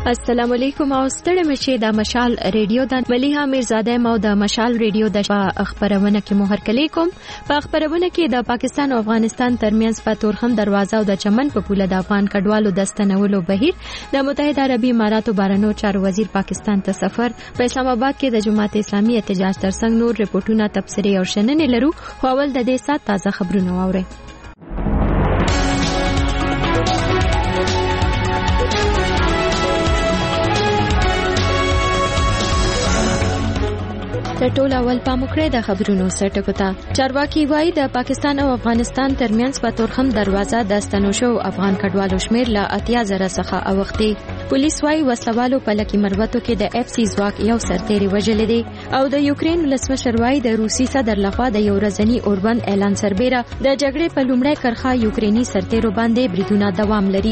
السلام علیکم او ستړي مشه د مشال ریډیو د مليها میرزاده مو د مشال ریډیو د خبرونه کې مهر کلیکم په خبرونه کې د پاکستان او افغانستان ترمنځ په تورخم دروازه او د چمن په پوله د افغان کډوالو د ستنولو بهیر د متحده عربي اماراتو بهرنیو چارو وزیر پاکستان ته سفر په اسلام آباد کې د جماعت اسلامي احتجاج ترڅنګ نور ریپورتونه تبصرې او شننې لرو خو اول د دې سات تازه خبرونه واورئ. د ټول اول پاموکړه د خبرونو سرټکو ته چارواکي وایي د پاکستان او افغانستان ترمنځ په تورخم دروازه د ستنوشو افغان کډوالو شمیر له 80,000 څخه اوختي. پولیس وایي وسلوالو په لکی مروتو کې د اف سی ځواک یو سرتېری وژل دي او د یوکرين ولسمشر وایي د روسي صدر لخوا د یو ورځنی اوربند اعلان سربېره د جګړې په لومړۍ کرخه یوکريني سرتېرو باندې بریدونه دوام لري.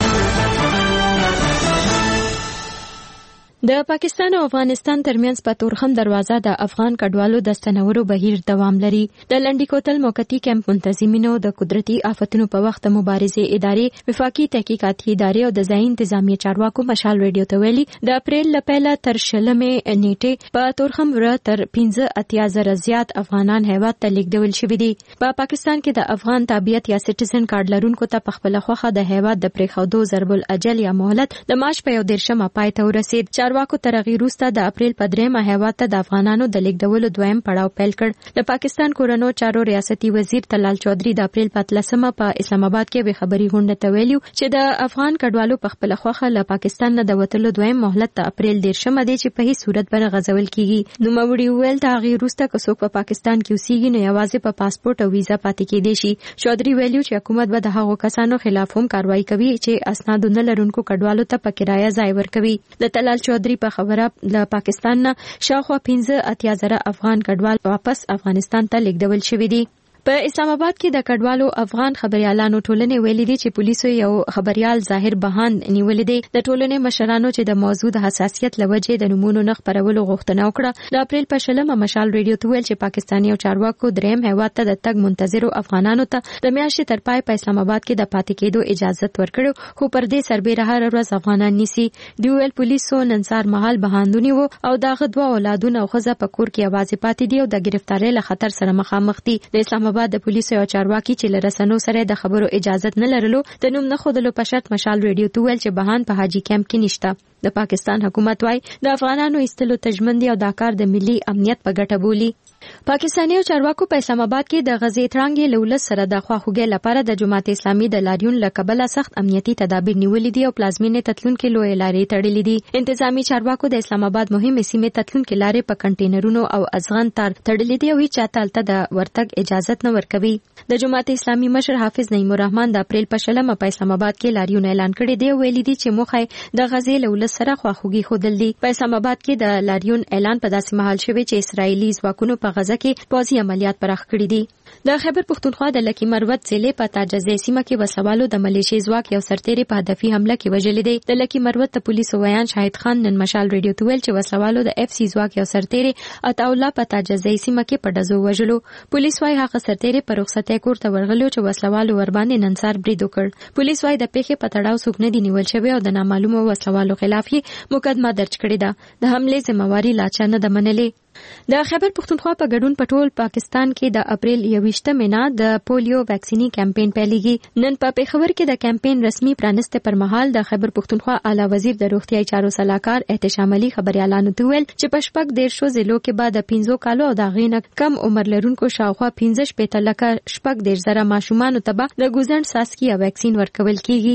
د پاکستان او افغانستان ترمنځ په تورخم دروازه د افغان کډوالو د ستنولو بهیر دوام لري. د لنډی کوتل موقتی کیمپ منتظمینو د قدرتي آفتونو په وخت مبارزې ادارې وفاقي تحقیقاتي ادارې او د ځای انتظامی چارواکو مشال ریډیو ته ویلي د اپریل لپاره تر شلمې نیټه په تورخم ور تر 15,000 زیات افغانان هیواد ته لیږدول شوي دي. په پاکستان کې د افغان تابعیت یا سټیزن کارت لرونکو ته په خپل خوخه د هیواد د پریښودو ضرب الاجل یا مهلت د مارچ په 1 پای ته ورسید. چارواکو ترغیر وروسته د اپریل په 3 هیواد ته د افغانانو د لیږدولو دویم پړاو پیل کړ. د پاکستان کورونو چارو ریاستي وزیر طلال چودھری د اپریل په 13 په اسلام آباد کې به خبري غونډه ته ویلو چې د افغان کډوالو په خپل خوخه له پاکستان نه د وټلو دویم مهلت د اپریل 10 دی چې په هیڅ صورت باندې غځول کیږي. نو موري ویل تغیر وروسته که څوک په پاکستان کې اوسېږي نو یوازې په پاسپورت او ویزا پاتې کېدی شي. چودھری ویلو چې حکومت به د هغو کسانو خلاف هم کاروایی کوي چې اسناد نه لرونکو کډوالو ته په کرایه ځای ورکوي. د طلال چودھری په خبره د پاکستان نه شاوخوا 15,000 افغان کډوال واپس افغانستان ته لیږدول شوي دي. په اسلام آباد کې د کډوالو افغان خبريالانو ټولنې ویلي دي چې پولیسو یو خبريال ظاهر بهاند نیولې دي. د ټولنې مشرانو چې د موضوع د حساسیت لوجې د نمونو نه خبرولو غوښتنه وکړه د اپریل په 16 مشال ریډیو ته ویل چې پاکستاني او چارواکو دریم هیواد ته د تګ منتظرو افغانانو ته د میاشتې تر پای په اسلام آباد کې د پاتې کېدو اجازه ورکړو خو پر دې سربېره هر ورځ افغانان نیسي. دی ویل پولیسو ننسار محل بهاندونی وو او دغه دوه اولادونه او خزه په کور کې आवाज پاتې دي او د گرفتاری له خطر سره مخامخ دي. د اسلام آباد د پولیسو او چارواکي چې لرسنو سره د خبرو اجازه نه لرلو د نوم نه خودلو په شرط مشال ریډیو ته ویل چې بهان په حاجی کیمپ کې نشته. د پاکستان حکومت وايي د افغانانو ایستلو تجمندي او د کار د ملي امنیت په ګټه بولي. پاکستاني او چارواکو په اسلام آباد کې د غزې ترانګې لولس سره د خواخوږي لپاره د جماعت اسلامي د لاریون لقبله سخت امنیتي تدابیر نیولې دي او پلازمینې تتلونکو لوی لارې تړلې دي. انتظامی چارواکو د اسلام آباد مهمه سیمه تتلونکو لارې په کنټینرونو او ازغن تار تړلې دي او هیڅ چاته د ورتګ اجازه نه ورکوي. د جماعت اسلامي مشر حافظ نعیم الرحمن د اپریل په 16 په اسلام آباد کې لاریون اعلان کړی دی او ویلي دي چې موخه د غزې لولس سره خواخوږي خودل دي. په اسلام آباد کې د لاریون اعلان په داسې مهال شوی چې اسرایلی ځواکونو په غزه کې پوځي عملیات پراخ کړي دي. د خیبر پختونخوا د لکی مروت ضلع په تاجزې سیمه کې وسوالو د ملیشي ځواک یو سرتېری په هدفي حمله کې وژل دي. د لکی مروت د پولیسو ویان شاهد خان نن مشال ریډیو ته ویل چې وسوالو د اف سی ځواک یو سرتېری عطاالله په تاجزې سیمه کې په ډزو وژلو. پولیس وايي هغه سرتېری په رخصتۍ کور ته ورغلو چې وسوالو ور باندې ننسار برید وکړ. پولیس وايي د پیښې په تړاو څوک نه دی نیول شوی او د نامعلومو وسوالو خلاف مقدمه درج کړې ده. د حمله ذمہواری لا چا نه ده منلې. د خیبر پختونخوا په ګډون پټول پاکستان کې د اپریل 21 مینا د پولیو ویکسینی کمپاین پیلېږي. نن په پیښور کې د کمپاین رسمي پرانسته پر مهال د خیبر پختونخوا اعلی وزیر د روغتیاي چارو صلاحکار احتشام علي خبريالانو ته ویل چې په شپږ ډیر شو ضلعو کې بعد 15 کالو او د غینه کم عمر لرونکو شاوخوا 15 لکه شپږ ډیر زره ماشومان ته به د ګوزن ساسکی ویکسین ورکول کیږي.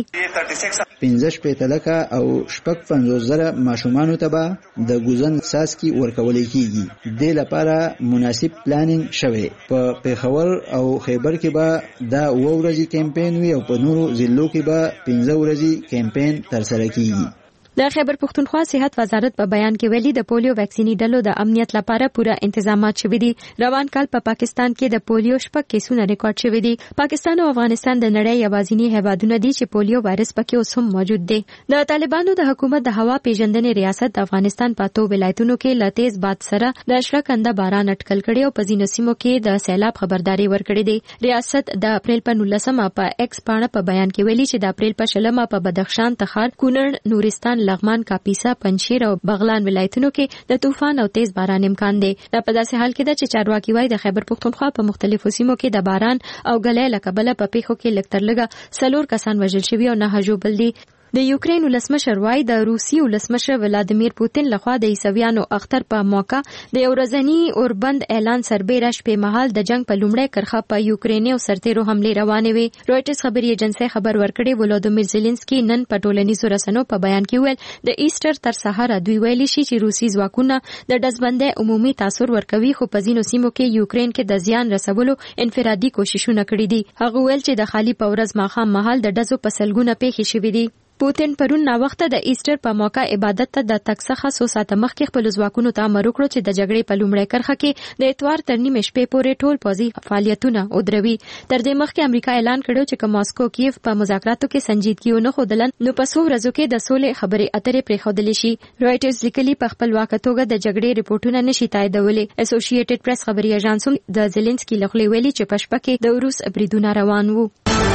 15 لکه او شپږ 50 زره ماشومان ته به د ګوزن ساسکی ورکول کیږي. د لپاره مناسب پلانینګ شوی. په پیښور او خیبر کې به دا ورځي کمپاین وي او په نورو ضلعو کې به 15 ورځي کمپاین ترسره کیږي. د خیبر پختونخوا صحت وزارت په بیان کې ویلي د پولیو ویکسینی ډلو د امنیت لپاره پوره تنظیمات شوي دي. روان کال په پاکستان کې د پولیو شپږ کیسونه ریکارډ شوي دي. پاکستان او افغانستان د نړۍ یوازینی هیوادونه دي چې پولیو وایرس پکې اوس هم موجود دی. د طالبانو د حکومت د هوا پیژندنې ریاست د افغانستان په 2 ولایتونو کې لتیز باد سره د اشرکنده باران اټکل کړي او په ځینو سیمو کې د سیلاب خبرداري ورکړې ده. ریاست د اپریل په 19 په ایکس پاڼه په بیان کې ویلي چې د اپریل په 16 په بدخشان، تخار، کونړ، نورستان، سیستان، لغمان، کاپیسا، پنجشیر او بغلان ولایتونو کې د طوفان او تیز باران امکان دی. دا په داسې حال کې ده چې چارواکي وايي د خیبر پختونخوا په مختلفو سیمو کې د باران او ګلې له کبله په پیښو کې لږ تر لږه 4 کسان وژل شوي او 9 ژوبل دي. د یوکرین ولسمشر وايي د روسي ولسمشر ولادیمیر پوتین لخوا د عیسویانو اختر په موقع د یو ورځني اوربند اعلان سربېره شپې مهال د جنگ په لومړۍ کرښه په یوکریني او سرتیرو حملې روانې وي. رويټرز خبري ایجنسي خبر ورکړي ولادیمیر زيلنسکي نن په ټولنیزو رسنیو په بیان کې ویل د ایسټر تر سهار دوی ویلي شي چې روسي ځواکونه د ډزبندۍ عمومي تاثیر ورکوي، خو په ځینو سیمو کې یوکرین کې د زیان رسولو انفرادي کوششونه کړي دي. هغه ویل چې د خالي په ورځ ماښام مهال د ډزو په سلګونه پیښې شوې دي. پوتین پرون نا وخته د ایسټر په موقع عبادت ته د تګ څخه 100 ساعته مخکې خپل ځواکونو ته امر وکړ چې د جګړې په لومړۍ کرښه کې د اتوار تر نیمې شپې پورې ټول پوځي فعالیتونه ودروي. تر دې مخکې امریکا اعلان کړو چې که ماسکو کیف په مذاکراتو کې سنجیدګي ونه ښودل نو په څو ورځو کې د سولې خبرې اترې پرېښودل شي. رويټرز لیکلي په خپلواکه توګه د جګړې ریپورتونه نشي تاییدولی. اسوسییټډ پریس خبري اژانس د زيلنسکي لخوا ویلي چې په شپه کې د روس بریدونه روان وو.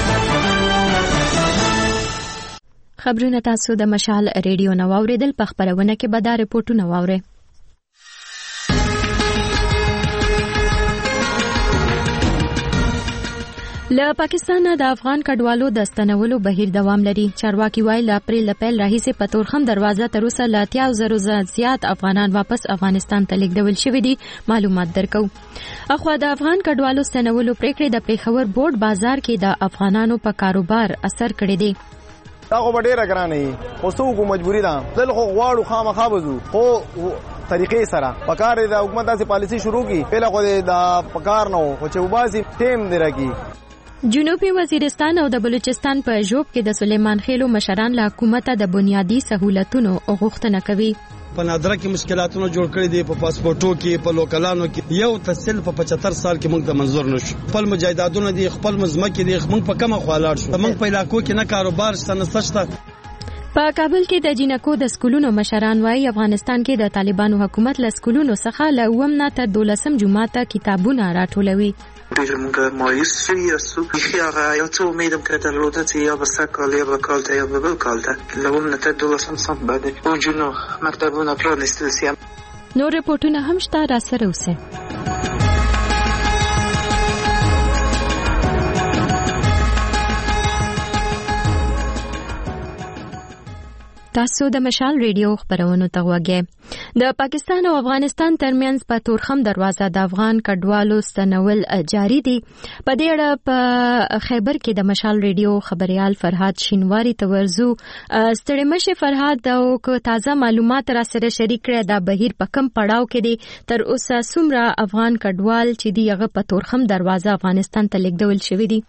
خبرونه تاسو د مشال ریډیو نو اوریدل، په خبرونه کې به دا ریپورتونه واورئ. له پاکستان د افغان کډوالو د ستنولو بهیر دوام لري. چارواکي وايي له اپریل پیل راهیسې په تورخم دروازه تر اوسه له 80,000 زیات افغانان واپس افغانستان ته لیږدول شوي دي. معلومات درکو. اخوا د افغان کډوالو ستنولو پریکړې د پیښور بورډ بازار کې د افغانانو په کاروبار اثر کړی دی. دا خو ډیره ګرانه خو څوک مجبوری ده دل خو غواړو خامخا وځو خو طریقې سره پکار د حکومت داسې پالیسی شروع کی پهله خو د پکار نه خو چې وباسي ټیم دی راکی. جنوبي وزیرستان او د بلوچستان په ژوب کې د سلیمان خېلو مشران له حکومت د بنیادی سہولتونو غوښتنه کوي. په نادره کې مشکلاتونه جوړ کړي دي، په پاسپورتو کې، په لوکلانو کې. یو تحصیل په 75 سال کې موږ ته منظور نشو. خپل مجاهدادونه دي، خپل مزمکه دي، موږ په کومه خوالاړ شو. موږ په علاقو کې نه کاروبار شته نه سشته. په کابل کې د جنکو د سکولونو مشران وايي افغانستان کې د طالبانو حکومت له سکولونو څخه له 9 نه تر 12 جمعه کتابونه راټولوي. ډېر موږ مایوس شوي یاستو. بیخي هغه یو څه امید هم که درلوده چې یا به سږ کال یا به کال ته یا به بل کال ته له 9 نه تر 12 صنف باندې نجونو مکتبونه پرانیستل شي. نور رپورټونه هم شته، راسره اوسئ. تاسو د مشال ریډیو خبرونو ته وګورئ. د پاکستان او افغانستان ترمنځ په تورخم دروازه د افغان کډوالو ستنول جاری دي. په دې اړه په خیبر کې د مشال ریډیو خبريال فرهاد شینواری ته ورزو. ستړي مشه فرهاد او کو تازه معلومات را سره شریک کړي دا بهیر په کم پړاو کې دي. تر اوسه څومره افغان کډوال چې دی هغه په تورخم دروازه افغانستان ته لیږدول شوی دي؟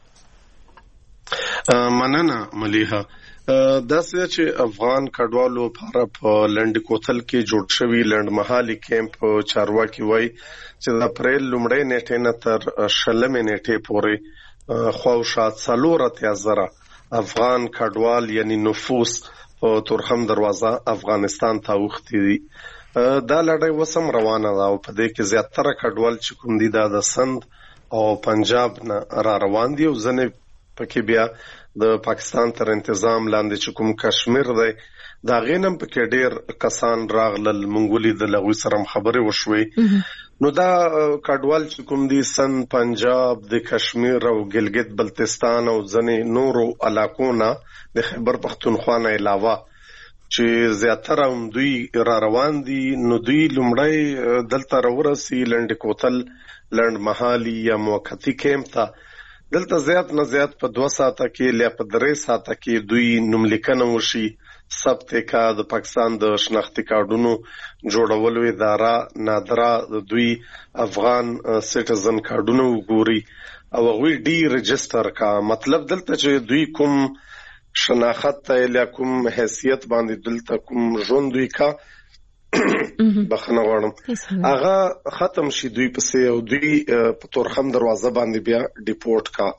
مننه مليحه. داسې چې افغان کډوالو لپاره په لنډ کوتل کې جوړ شوی لنډ محلي کیمپ چارواکي وایي چې د اپریل لومړۍ نیټې نه تر شلمې نیټې پورې خواوشات 4,000 افغان کډوال یعنی نفوس په تورخم دروازه افغانستان ته وختي دي. دا لړۍ وسم روانه ده او په دې کې زیاتره کډوال چې کوم دي د سند او پنجاب نه را روان دي او ځنې پکې بیا د پاکستان تر انتظام لاندې چې کوم کشمیر دی دا غینم پکې ډېر کسان راغلل منګولي د لغوي سره خبرې وشوي. نو دا کډوال چې کوم دي سند پنجاب د کشمیر او ګلګت بلتستان او ځنې نورو علاقو نه د خیبر پختونخوا نه علاوه چې زیاتره هم دوی را روان دي نو دوی لومړی دلته راورسي لنډ کوتل لنډ محلي یا موقتی کیمپ ته. دلته زیات نه زیات په 2 ساعته کې یا په 3 ساعته کې دوی نوملیکنه وشي، ثبت کا د پاکستان د شناختی کارډونو جوړولو اداره نادره د دوی افغان سټیزن کارډونو وګوري او هغه ډي رجستر کا. مطلب دلته چې دوی کوم شناخت ته یا کوم حیثیت باندې دلته کوم ژوند دوی کا بخنه غواړم هغه ختم شي دوی پسې او دوی په تورخم دروازه باندې بیا ډیپورټ کا.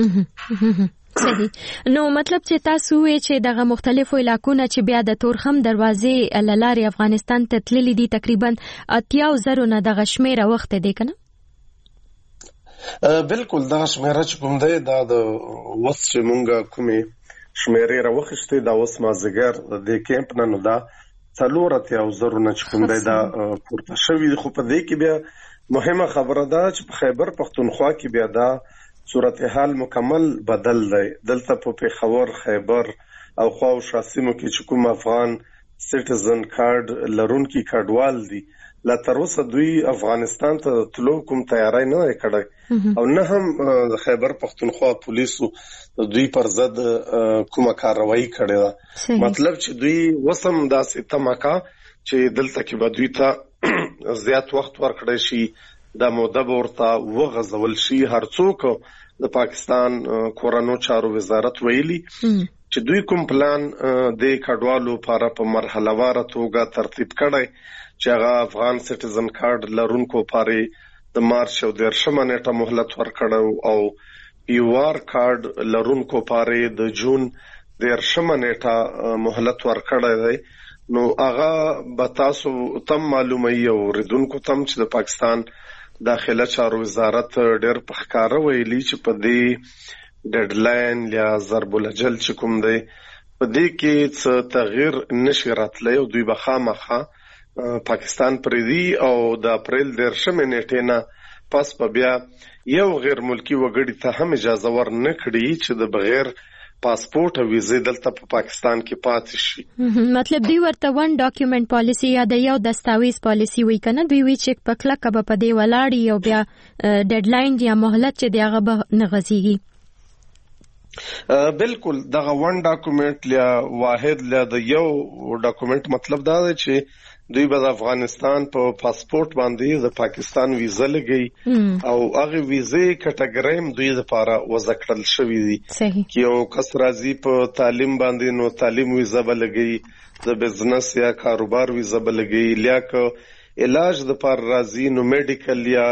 صحیح. نو مطلب چې تاسو وې چې دغه مختلفو علاقونو چې بیا د تورخم دروازې لارې افغانستان ته تللي دي تقریبا 80,000 نه دغه شمیره وخت دی کنه؟ بالکل دغه شمیره چې کوم دی دا د وس چې مونږه کومې شمیرې راوخشتې دا اوس مازدیګر د کیمپ نه نو دا 4,000 نه کوم دی دا پورته شوی. خو په دې کې بیا مهمه خبره ده چې په خیبر پختونخوا کې بیا دا صورتحال مکمل بدل دی. دلته په پیښور، خیبر او خواوشا سیمو کې چې کوم افغان سټیزن کارت لرونکي کډوال دي لا تر اوسه دوی افغانستان ته تلو کوم تیاری نه کړی او نه هم د خیبر پختونخوا پولیسو دوی پر ضد کومه کاروایی کړې ده. مطلب چې دوی وسم داسې تماکا چې دلته کې به دوی ته زیات وخت ورکړی شي، دا موده به ورته وغځول شي. هر څوک د پاکستان کورنو چارو وزارت ویلي چې دوی کوم پلان د کډوالو لپاره په مرحله واره توګه ترتیب کړی چې هغه افغان سټیزن کارت لرونکو لپاره د مارچ او 10 نیټه مهلت ورکړو او پیوار کارت لرونکو لپاره د جون 10 نیټه مهلت ورکړی دی. نو هغه به تاسو تم معلومه یو ردونکو تم چې د پاکستان داخله چارو وزارت ډېر په ښکاره ویلي چې په دې ډیډلاین یا ضرب الاجل چې کوم دی په دې کې څه تغییر نشي راتلی او دوی به خامخا پاکستان پریدي او د اپریل 10 نیټې نه پس په بیا یو غیر ملکی وګړي ته هم اجازه ور نه کړي چې د بغیر پاسپورت او ویزه دلته په پاکستان کې پاتې شي. مطلب دی ورته ون ډاکومنت پالیسی یا د یو دستاویز پالیسی وی کنه دوی وی چې په کلکه به په دې ولاړی او بیا ډیډلاین یا مهلت چې دیغه به نه غزيږي. بالکل دغه ون ډاکومنت یا واحد لا د یو ډاکومنت مطلب دا دی چې دوی به د افغانستان په پاسپورت باندې د پاکستان ویزه لګي او هغه ویزه کټګوریم دوی لپاره وضع کړل شوی دي چې یو کس راځي په تعلیم باندې نو تعلیم ویزه به لګي، د بزنس یا کاروبار ویزه به لګي، لیاک علاج د پر راځي نو میډیکل یا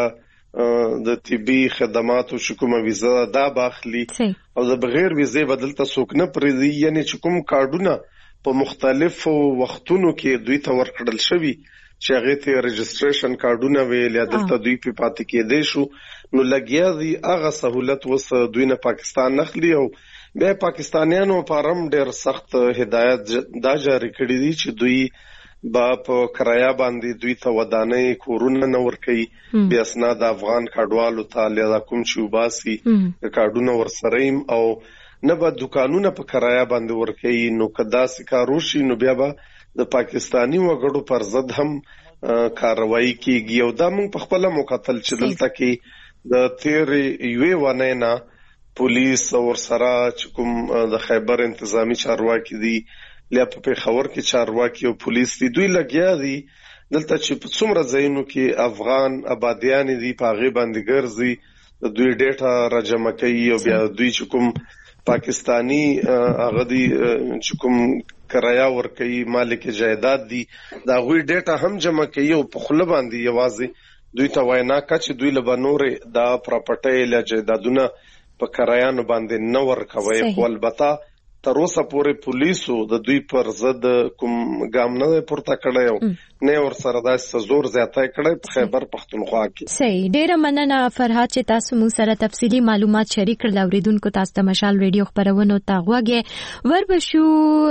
د طبي خدماتو شکومه ویزه دا باخلي او د بغیر ویزه بدلته څوک نه پریږدي. یعنی چې کوم کارډونه په مختلفو وختونو کې دوی ته ورکړل شوی چې هغه ته رجسټریشن کارډونه ویل یا دلته دوی په پاتې کې دي شو نو لګیا دي هغه سہولت وس دوی نه پاکستان نخلي او بیا پاکستانیانو پرم ډېر سخت هدایت دا جاری کړی دي چې دوی با په کرایا باندې دوی ته ودانې کورونه نه ورکي بیا اسناد افغان کډوالو ته لدا کوم چې وباسي کارډونه ورسریم او نه به دکانونه په کرایا باندې ورکي. نو کدا سکارو شي نو بیا به د پاکستانی وګړو پر ضد هم کاروایی کیږي او دا موږ په خپل مقتل چې دلته کې د تیر یوې ونه نه پولیس او سره چې کوم د خیبر انتظامی چارواکي دي لیا په پیښور کې چارواکي او پولیس دي دوی لګیا دي دلته چې په څومره ځایونو کې افغان آبادیان دي په هغه باندې ګرځي دوی ډیټا راجمع کوي او بیا دوی چې کوم پاکستانی هغه دي چې کوم کرایا ورکوي مالک جایداد دي دا غوي ډیټا هم جمع کوي او په خله باندې یوازې دوی ته وینا کا چې دوی له بنورې دا پراپرټي له جایدادونه په کرایانو باندې نه ورکوي. خو البته تر اوسه پورې پولیسو د دوی پر ضد کوم ګام نه پورته کړی او نه ور سره داسې زور زیاتی کړی په خیبر پختونخوا کې. صحیح، ډیره مننه فرهاد چې تاسو موږ سره تفصیلی معلومات شریک کړل. اوریدونکو تاسو د مشال ریډیو خبرونو ته غوږی وربشو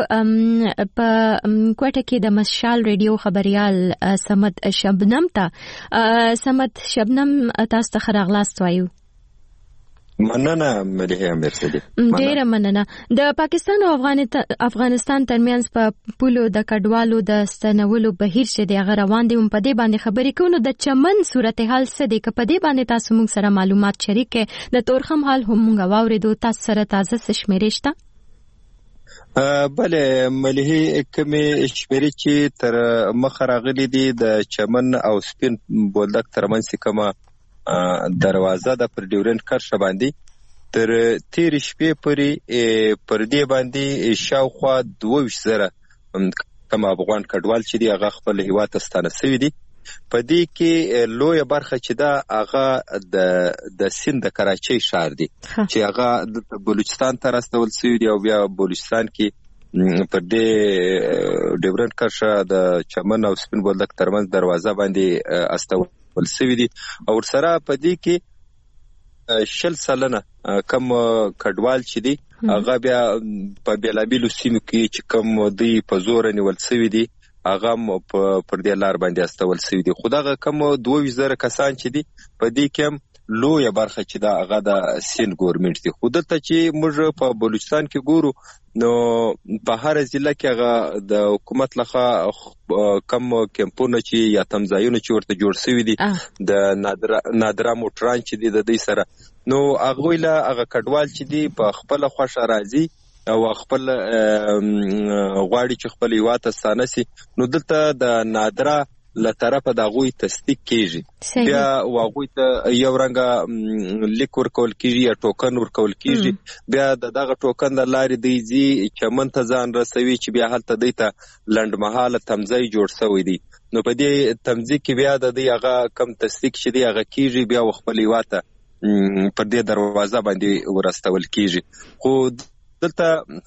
په کوټه کې د مشال ریډیو خبريال سمد شبنم تاسو ته خراغلاست وایو. مننه مليحه مرسدي. ډیره مننه. د پاکستان او افغانستان ترمنځ په پولو د کډوالو د ستنولو بهیر چې د روان دي په دې باندې خبرې کوو. د چمن صورتحال څه دی که په دې باندې تاسو موږ سره معلومات شریک کړئ؟ د تورخم حال هم موږ واوریدو، تاسو سره تازه څه شمیرې شته؟ بله مليحه کومې شمیرې چې تر مخه راغلي دي د چمن او سپین بولدک ترمنځ کومه دروازه د پر ډیورنت کرښه باندې تر تیر شپې پورې پر دې باندې شاوخوا 22,000 کم افغان کډوال چې دی هغه خپل هیواد ته ستانه شوي دي. په دې کې لویه برخه چې دا هغه د سند د کراچۍ ښار دی چې هغه د بلوچستان ته راستول شوي دي او بیا بلوچستان کې پر دې ډیورنت کرښه د چمن او سپین بولدک ترمنځ دروازه باندې استول سوي دي او سره په دې کې 60 سلنه کم کډوال چې دي هغه بیا په بیلابیلو سیمو کې چې کوم دوی په زور نیول شوی دي هغه پر دې لار باندې استول شوی دي. خو دغه کوم 22,000 کسان چې دي په دې کې لویه برخه چې دا هغه د سین ګورنمنت دي. خو دلته چې موږ په بلوچستان کې ګورو نو په هر ضلع کې هغه د حکومت لخوا کم کمپونه چې یا تمځایونه چې ورته جوړ شوي دي د نادره موټران چې دي د دې سره نو هغوی له هغه کډوال چې دي په خپله خوښه راځي او خپل غواړي چې خپل هیواد ته ستانه سي نو دلته د نادره له طرفه د هغوی تصدیق کیږي بیا هغوی ته یو رنګه لیک ورکول کیږي یا ټوکن ورکول کیږي بیا دغه ټوکن د لارې دی ځي چمن ته ځان رسوي چې بیا هلته دی ته لنډمهاله تمځای جوړ شوی دی نو په دې تمځای کې بیا د دې هغه کم تصدیق چې دی هغه کیږي بیا خپل هیواد ته پر دې دروازه باندې ورستول کیږي. خو دلته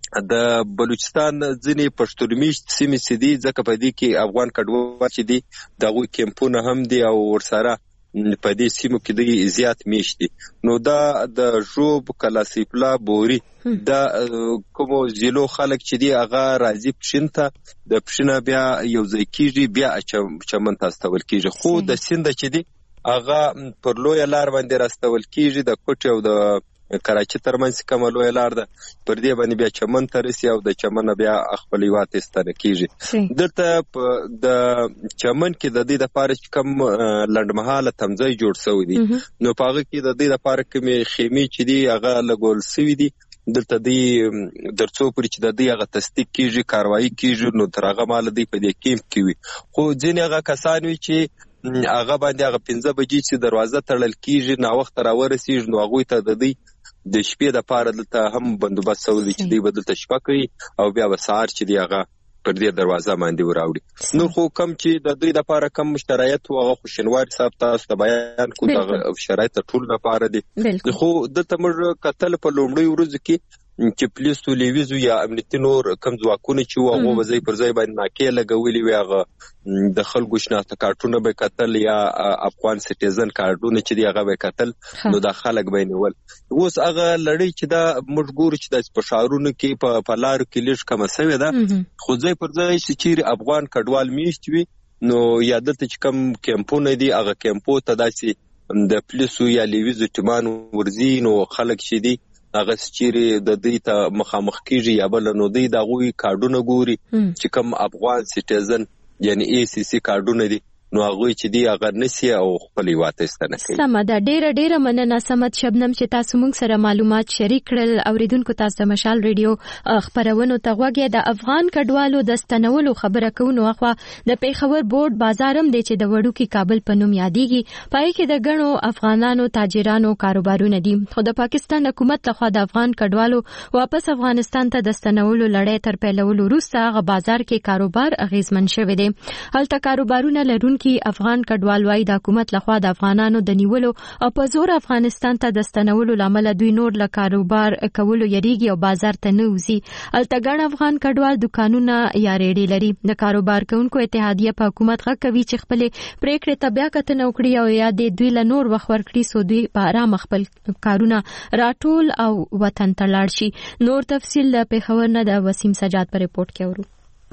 د بلوچستان ځینې پښتونمیشت سیمې چې دي ځکه په دې کې افغان کډوال چې دي دغوی کیمپونه هم دي او ورسره په دې سیمو کې د زیات میشت دي نو دا د ژوب کلاسیپلا بوري دا کوم ضلعو خلک چې دي هغه راځي پښین ته د پښینه بیا یو ځای کیږي بیا چمن ته استول کیږي. خو د سیند چې دي هغه پر لویه لار باندې راستول کیږي د کوټ او د کراچي ترمنځ کومه لویه لار ده پر دې باندې بیا چمن ته رسي او د چمن بیا خپل هیواد ته ستنه کیږي. دلته د چمن کې د دې لپاره چې کوم لنډمهاله تمځای جوړ شوی دي نو په هغه کې د دې لپاره کومې خیمې چې دي هغه لګول شوي دي دلته دی درڅو پرې چې د دې هغه تصدیق کیږي کاروایی کیږي نو تر هغه مال دی په دې کیمپ کې وي. خو ځینې هغه کسان وي چې هغه باندې هغه 15 بجې چې دروازه تړل کیږي نا وخت راورسیږي نو هغوی ته د دې د شپې د پاره دلته هم بندوبست شوی چې دوی به دلته شپه کوي او بیا به سهار چې دی هغه پر دې دروازه باندې وراوړي. نو خو کم چې د دوی د پاره کم شرایط او هغه خوشنوار صاحب تاسو ته بیان کو د شرایط ټول لپاره دي. خو دلته موږ کتل په لومړی ورځ کې چې پولیس ټلویزیون یا امنیتي نور کم ځواکونه چې هغه وځي پر ځای باندې ناکې لګولي وي هغه د خلکو شناخته کارتونه به کتل یا افغان سټیزن کارتونه چې دی هغه به کتل نو د خلک به نیول. اوس هغه لړۍ چې دا موږ ګورو چې د شهرونو کې په لارو کې لږ کم شوی ده خو ځای پر ځای چې افغان کډوال میشت وي نو یا دلته چې کم کیمپونه دي هغه کیمپو ته داسې د پولیسو یا لیویزو ټیمان ورځي نو خلک چې دي هغه چیرې د دې ته مخامخ کیږي یا بل نو دوی د هغوی کارډونه ګوري چې کوم افغان سټیزن یعنی ACC کارډونه دي نو هغوی چې دی هغه نسی او خپل هیواد ته ستنه کوي. سمه ده ډیره مننه سمت شبنم چې تاسو موږ سره معلومات شریک کړل. اوریدونکو تاسو د مشال ریډیو خبرونو ته غوږی د افغان کډوالو د ستنولو خبره کوو اخوا د پیښور بورډ بازارم دی چې د وړوکی کابل په نوم یادېږي پای کې د غنو افغانانو تاجرانو کاروبارونه دي. خو د پاکستان حکومت لخوا د افغان کډوالو واپس افغانستان ته د ستنولو لړۍ تر پیلولو وروسته هغه بازار کې کاروبار اغیزمن شوی دی. هلته کاروبارونه لرونکي افغان کډوال وايي د حکومت لخوا د افغانانو د نیولو او په زور افغانستان ته د ستنولو لامل دوی نور له کاروبار کولو یریږي او بازار ته نه وځي. هلته ګڼ افغان کډوال دکانونه یا ریډي لري. د کاروبار کوونکو اتحادیه په حکومت غږ کوي چې خپل پریکړې ته بیا کتنه وکړي او یا د دوی له نور وخت ورکړي سو دوی په آرام خپل کارونه راټول او وطن ته لاړ شي. نور تفصیل له پیښور نه د وسیم سجاد په ریپورت کې اورو.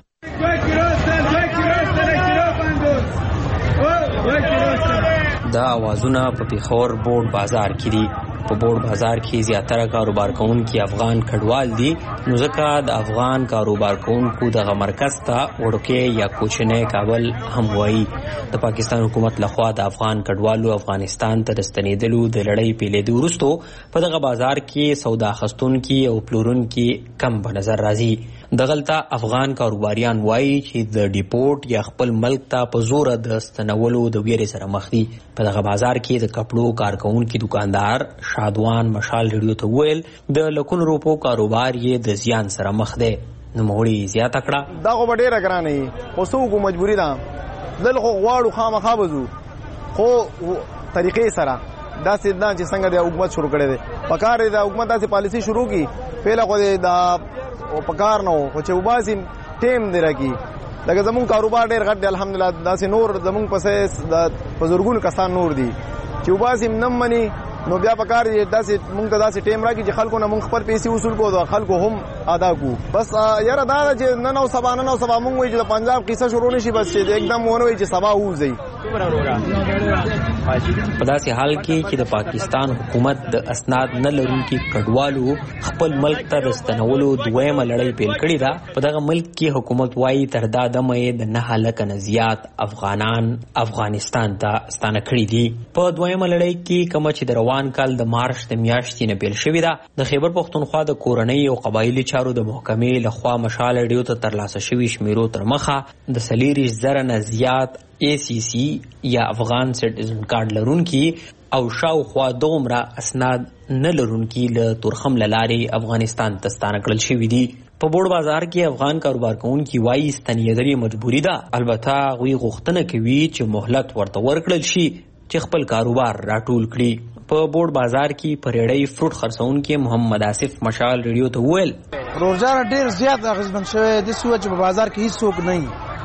دا اوازونه په پیښور بورډ بازار کې دي. په بورډ بازار کې زیاتره کاروبار کوونکي افغان کډوال دي نو ځکه د افغان کاروبار کوونکو دغه مرکز ته وړوکی یا کوچنی کابل هم وایي. د پاکستان حکومت لخوا د افغان کډوالو افغانستان ته د ستنېدلو د لړۍ پیلېدو وروسته په دغه بازار کې سودا اخیستونکي او پلورونکي کم په نظر راځي. دغلته افغان کاروباریان وایي چې د ډیپورټ یا خپل ملک ته په زوره د ستنولو د ویرې سره مخ دي. په دغه بازار کې د کپړو کارکونکي دکاندار شادوان مشال ریډیو ته ویل د لکونو روپو کاروبار یې د زیان سره مخ دی. نوموړي زیاته کړه دا خو به ډېره ګرانه وي خو څوک مجبوري ده دل خو غواړو خامخا به ځو خو طریقې سره داسې نه چې څنګه د حکومت شروع کړی دی په کار د حکومت داسې پالیسي شروع کړي پهله خو د په کار نه و خو چې وباسي ټیم دی راکړي لکه زمونږ کاروبار ډېر غټ دی الحمدلله داسې نور زمونږ پسې د بزرګونو کسان نور دي چې وباسي نه مني نو بیا په کار داسې موږ ته داسې ټیم راکړي چې خلکو نه موږ خپل پیسې وصول کوو او خلکو هم ادا کوو. بس یاره دا چې نن او سبا موږ وایي چې د پنجاب قصه شروع نشي، بس چې एकदम ونه وایي چې سبا وځي. په داسې حال کې چې د پاکستان حکومت د اسناد نه لرونکي کډوالو خپل ملک ته د ستنولو دویمه لړۍ پیل کړې ده. په دغه ملک کې حکومت وايي تر دا دمه د 9 لک نه زیات افغانان افغانستان ته ستانه کړي دي. په دویمه لړۍ کې کوم چې د روان کال د مارچ د میاشتې نه پیل شوې ده، د خیبر پښتونخوا د کورنۍ او قبایلی چارو د محکمې لخوا مشال ریډیو ته ترلاسه شوي شمیرو تر مخه د 40,000 نه زیات ACC یا افغان سټیزن کارت لرونکي او شاوخوا دومره اسناد نه لرونکي له تورخم لارې افغانستان ته ستانه کړل شوي دي. په بوړ بازار کې افغان کاروبار کوونکي وایي ستنېدل مجبوري ده، البته هغوی غوښتنه کوي چې مهلت ورته ورکړل شي چې خپل کاروبار راټول کړي. په بوړ بازار کې پریړی فروټ خرڅونکي محمد آصف مشال ریډیو ته وویل روزانه ډیر زیات اغیزمن شوی د سوچ په بازار کې هیڅوک نه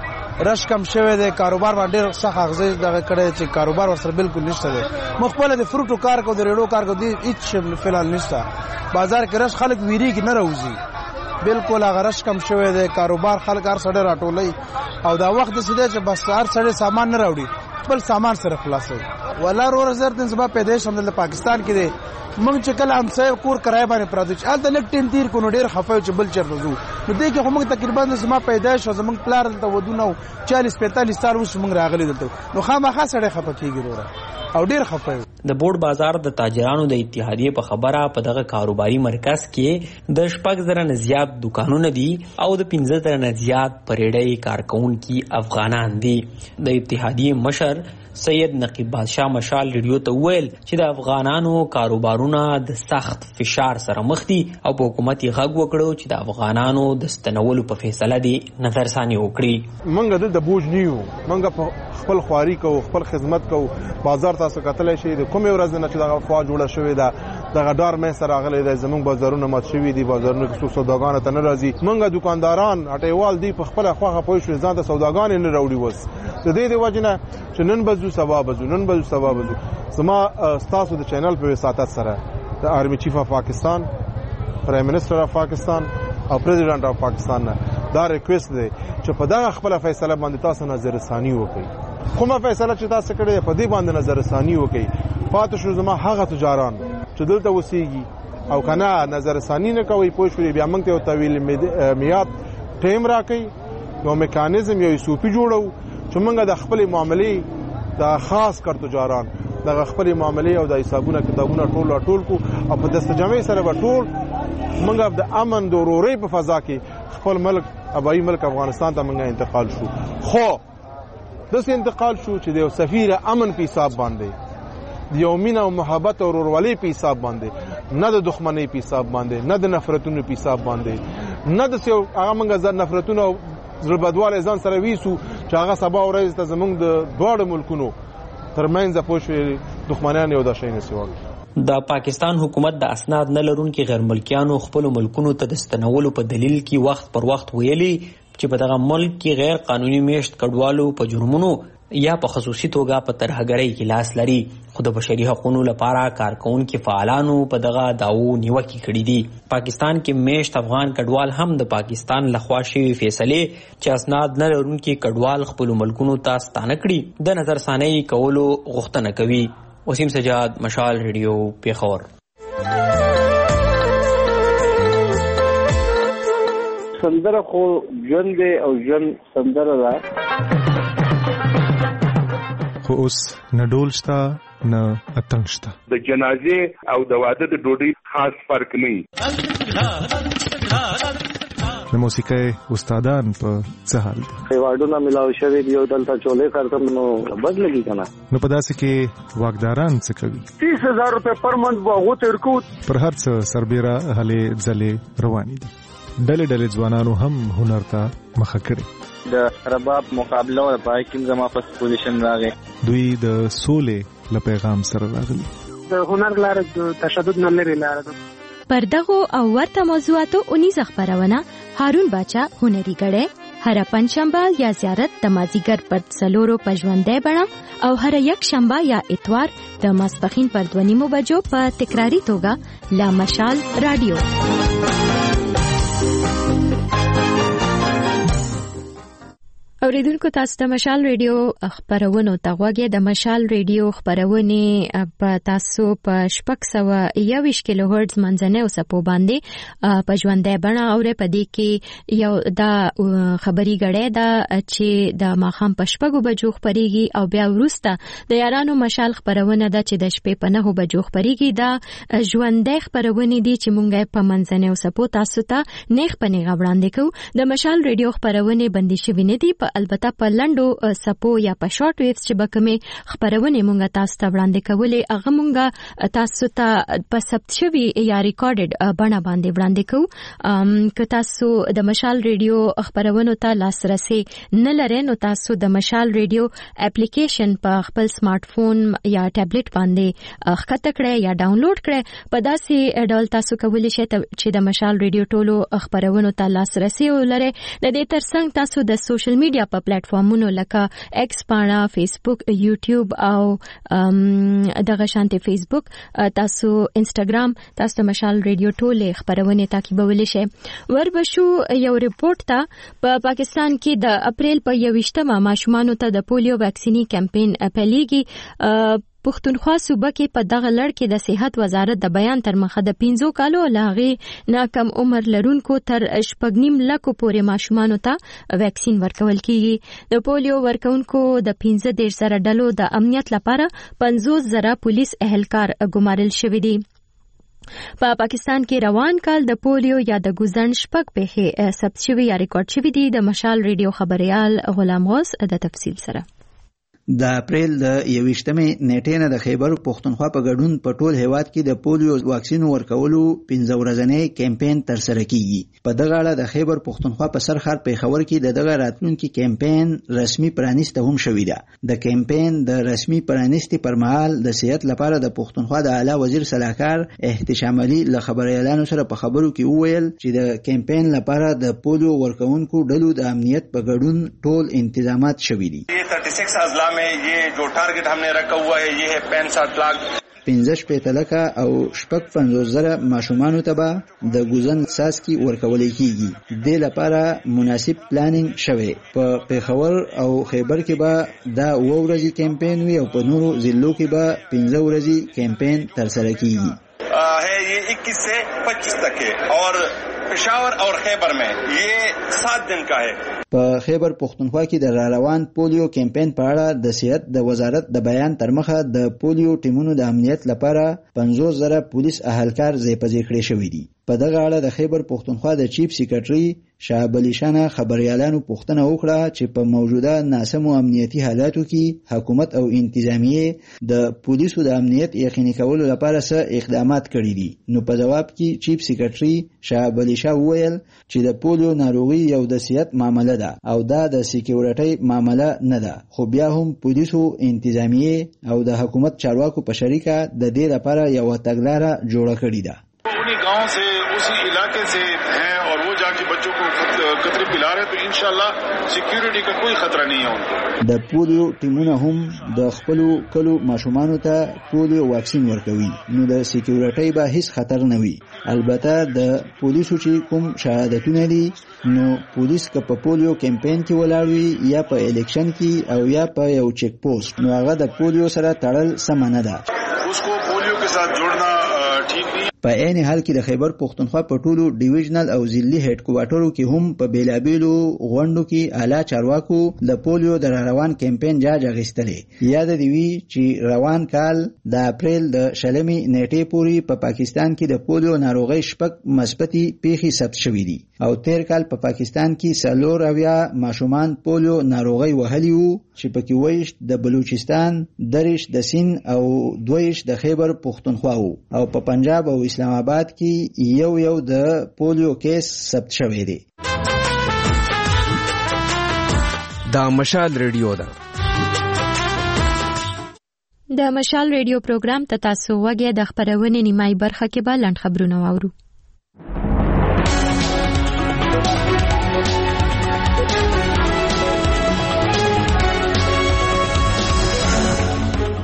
رش کم شوی دی، کاروبار باندې ډیر سخت اغیز دغه کړی چې کاروبار ورسره بالکل نشته دی. مخبل د فروټو کار کو د ریډیو کار کو دی هیڅ فلال نشته. بازار کې رش خلک ویریږي نه راوځي، بالکل هغه رش کم شوی دی. کاروبار خلک هر سړی راټولي او دا وخت د سده چې بس هر سړی سامان نه راوړي، خپل سامان سره خلاصوي. ولا رور زر دن سبا پیدائش هم د پاکستان کې دی. موږ چې کله همسایه کور کرای باندې پراته چې الته لک ټیم تیر کو نو ډیر خفه چې بل چر وځو نو دې کې موږ تقریبا زما پیدائش او زموږ پلار دلته ودونه 40-45 سال وس موږ راغلي دلته نو خامخا سړی خفه کیږي وروره او ډیر خفه. د بوړ بازار د تاجرانو د اتحادیې په خبره په دغه کاروباري مرکز کې د 6,000 نه زیات دکانونه دي او د 15,000 نه زیات پریړی کارکونکي افغانان دي. د اتحادیې مشر سید نقیب بادشاہ مشال ریډیو ته ویل چې د افغانانو کاروبارونه د سخت فشار سره مخ دي او په حکومت یې غږ وکړو چې د افغانانو د ستنولو په فیصله دي نظرثاني وکړي. موږ د بوج نیو، موږ خپل خواري کوو، خپل خدمت کوو. بازار تاسو کتلی شئ د کومې ورځ نه چې دغه افوا جوړه شوې ده، دغه ډار منځته راغلی دی. زموږ بازارونه مات شوي دي، بازارونه کې څوک سوداګانو ته نه راځي. موږ دکانداران هټیوال دي په خپله خوښه پوه شوي ځان ته سوداګانې نه راوړي. اوس د دې د وجې نه چې نن بزو سبا بزو نن بزو سبا بزو. زما ستاسو د چینل په وساتت سره د آرمی چیف اف پاکستان، پرایم منسٹر اف پاکستان او پریزیډنټ اف پاکستان نه دا ریکوست دی چې په دغه خپل فیصله باندې تاسو نظرثاني وکړئ. کومه فیصله چې تاسو کړې په دې باندې نظرثاني وکړئ. پاتې شو زما هغه تجاران چې دلته وسیږي او کنه نظرثاني نه کوي پوه شو بیا موږ ته طویل میعاد ټیم راکړي، یو میکانیزم یو سوپی جوړو چې موږ د خپل معاملې د خاص کر تجاران د خپل معاملې او د حسابونه کتابونه ټول کو او په دستجمع سره به ټول موږ د امن د ورورۍ په فضا کې خپل ملک ابایي ملک افغانستان ته موږ انتقال شو. خو داسې انتقال شو چې د یو سفیر امن په حساب باندې، د یو مینه او محبت او ورورولۍ په حساب باندې، نه د دښمنۍ په حساب باندې، نه د نفرتونو په حساب باندې، نه د هغه موږ نفرتونو زړه بدواله ځان سره ویسو چې هغه سبا ورځ ته زموږ د دواړو ملکونو ترمنځ پوه شوې دښمنان یو د شي نه سیوال. د پاکستان حکومت د اسناد نه لرونکي غیر ملکیانو خپل ملکونو ته د ستنولو په دلیل کې وخت پر وخت ویلي چې په دغه ملک کې غیر قانوني میشت کډوالو په جرمونو یا په خصوصي توګه په ترهګرۍ کې لاس لري. خو د بشري حقوقو لپاره کارکونکو فعالانو په دغه داو نیوکې کړې دي. پاکستان کې میشت افغان کډوال هم د پاکستان لخوا شوی فیصله چې اسناد نه لرونکي کډوال خپل ملکونو ته ستانه کړي د نظرثاني کولو غوښتنه کوي. وسیم سجاد، مشال ریډیو، پیښور. سندره خو ژوند دی او ژوند سندره ده، خو اوس نه ډول شته نه اتنګ شته. د جنازې او د واده د ډوډۍ خاص فرق نه وي. د موسیقۍ استادان په څه حال دي؟ ایوارډونه ملاو شوي دي او دلته چولې کارتم نو بد لګي کنه. نو په داسې کې واکداران څه کوي؟ 30,000 روپے پر منت واغو ترکو پر هر څه سربېره هلې ځلې روانې دي. ډلې ځوانانو هم هنر ته مخه کړي. د رباب مقابله او پای کې زما په پوزیشن راغی. دوی د سولې له پیغام سره راغلي. د هنر لاره د تشدد نه لري لاره ده. پر دغو او ورته موضوعاتو اونیزه خبرونه هارون باچا هنري غړې هر پنځشنبه یا زیارت د مازیګر پر 4 په ژوندۍ بڼه او هر یک شنبه یا اتوار د ماسپښین پر 2:30 بجو په تکراری توګه لا مشال رادیو. اوریدونکو تاسو د مشال ریډیو خبرونه ته غوږی د مشال ریډیو خبرونه په تاسو په 621 کیلو هرتز منځنۍ اوسپو باندې په ژوندۍ بڼه اوري. په دې کې یو دا خبري غړې دا چې د ماخام په 6 بجو خبريږي او بیا وروسته د یارانو مشال خبرونه دا چې د شپې په 9 بجو خبريږي. دا ژوندۍ خبرونه دي چې مونږه په منځنۍ اوسپو تاسو ته نیغ په نیغ وړاندې کوو. د مشال ریډیو خبرونه بندي شوی نه دي، البته په لندو سپو یا په شارټ ویوز چې بکمه خبرونه مونږه تاسو ته وړاندې کولې هغه مونږه تاسو ته په ثبت شوی یا ریکارډډ بڼه باندې وړاندې کوو. که تاسو د مشال ریډیو خبرونه ته لاسرسي نه لرئ نو تاسو د مشال ریډیو اپلیکیشن په خپل سمارټ فون یا ټابلیټ باندې ښکته کړئ یا ډاونلوډ کړئ. په داسې ډول تاسو کولی شئ چې د مشال ریډیو ټولو خبرونه ته لاسرسي ولرئ. د دې ترڅنګ تاسو د سوشل میډیا په پلیټ فارمونو لکه ایکس پاڼه، فیسبوک، یوټیوب او دغه شانتي فیسبوک، تاسو انستګرام، تاسو مشال ریډیو ټوله خبرونه تعقیبولی شئ. وربشو یو ریپورت ته په پاکستان کې د اپریل په 21مه ماشومانو ته د پولیو ویکسینی کمپاین پیلېږي. پښتونخوا صوبه کې په دغه لړ کې د صحت وزارت د بیان تر مخه د 15 کالو لاغي ناکم عمر لرونکو تر 8.5 لکو پورې ماشومانو ته ویکسین ورکول کیږي. د پولیو ورکونکو د 15 زره ډلو د امنیت لپاره 50 زره پولیس اهلکار ګمارل شوی دي. په پاکستان کې روان کال د پولیو یا د ګوزن شپږ پیښې ثبت شوي یا ریکارډ شوي دي. د مشال ریډیو خبريال غلام غوث د تفصیل سره. د اپریل د 21مې نیټې نه د خیبر پښتونخوا په ګډون په ټول هیواد کې د پولیو واکسین ورکولو 15 ورځنی کمپاین ترسره کیږي. په دغه اړه د خیبر پښتونخوا په سرخر پیښور کې د دغه راتلونکي کمپاین رسمي پرانیسته هم شوې ده. د کمپاین د رسمي پرانیستي پر مهال د صحت لپاره د پښتونخوا د اعلی وزیر صلاحکار احتشام علي له خبريالانو سره په خبرو کې وویل چې د کمپاین لپاره د پولیو ورکونکو ډلو د امنیت په ګډون ټول انتظامات شوي دي. 36 اضلاع में ये जो टारगेट हमने रखा हुआ है ये है 65 लाख 15 لکه او 50 زره ماشومانو ته به د ګوزن ساسکی ورکول کیږي. د لپاره مناسب پلانینګ شوی. په پیښور او خیبر کې به دا ورځي کمپاین وي او په نورو ضلعو کې به 15 ورځي کمپاین ترسره کیږي. है ये 21 से 25 तक है और पेशावर और खैबर में ये 7 दिन का है. په خیبر پښتونخوا کې د روان پولیو کمپاین په اړه د صحت د وزارت د بیان تر مخه د پولیو ټیمونو د امنیت لپاره 50 زره پولیس اهلکار ځای په ځای کړی شوی دي. په دغه اړه د خیبر پښتونخوا د چیف سیکریټري شعب علي شانه خبريالانو پوښتنه وکړه چې په موجوده ناسمو امنیتي حالاتو کې حکومت او انتظامیه د پولیسو د امنیت یقیني کولو لپاره څه اقدامات کړي دي. نو په جواب کې چیف سیکریټري شعب علي شاه وویل چې د پولیو ناروغي یو د صحت معاملې ده او دا د سکیورټي معاملې نه ده، خو بیا هم پولیسو انتظامیه او د حکومت چارواکو په شریکه د دې لپاره یو تګلارې جوړه کړې ده. उन्हीं गांव से उसी इलाके से हैं और वो जाके बच्चों को कतरे पिला रहे, तो इंशाल्लाह सिक्योरिटी का कोई खतरा नहीं है उनको. د پولیو ټیمونه هم د خپل کلو ماشومانو ته پولیو واکسین ورکوي، نو د سکیورټي به هیڅ خطر نه وي. البته د پولیسو چې کوم شهادتونه دي نو پولیس که په پولیو کمپاین کې ولاړ وي یا په الیکشن کې او یا په یو چیک پوسټ نو هغه د پولیو سره تړل سم نه ده. उसको पोलियो के साथ जोड़ना ठीक नहीं. په عین حال کې د خیبر پښتونخوا په ټولو ډیویژنل او ضلعي هډ کوارټرو کې هم په بیلابیلو غونډو کې اعلی چارواکو د پولیو د روان کمپاین جاج اخیستلې. یاد دی وی چې روان کال د اپریل د 20 نیټې پورې په پاکستان کې د پولیو ناروغي شپږ مثبتي پیښې ثبت شوې دي او تیر کال په پاکستان کې 4 ماشومان پولیو ناروغي وهلي وو چې پکې 20 د بلوچستان، 10 د سند او 2 د خیبر پښتونخوا وو او په پنجاب او اسلام آباد کې یو د پولیو کیس ثبت شوی دی. دا مشال ریډیو ده. د مشال ریډیو پروګرام ته تاسو وګورئ. د خبرونې نیمای برخه کې به لاند خبرونه واورو.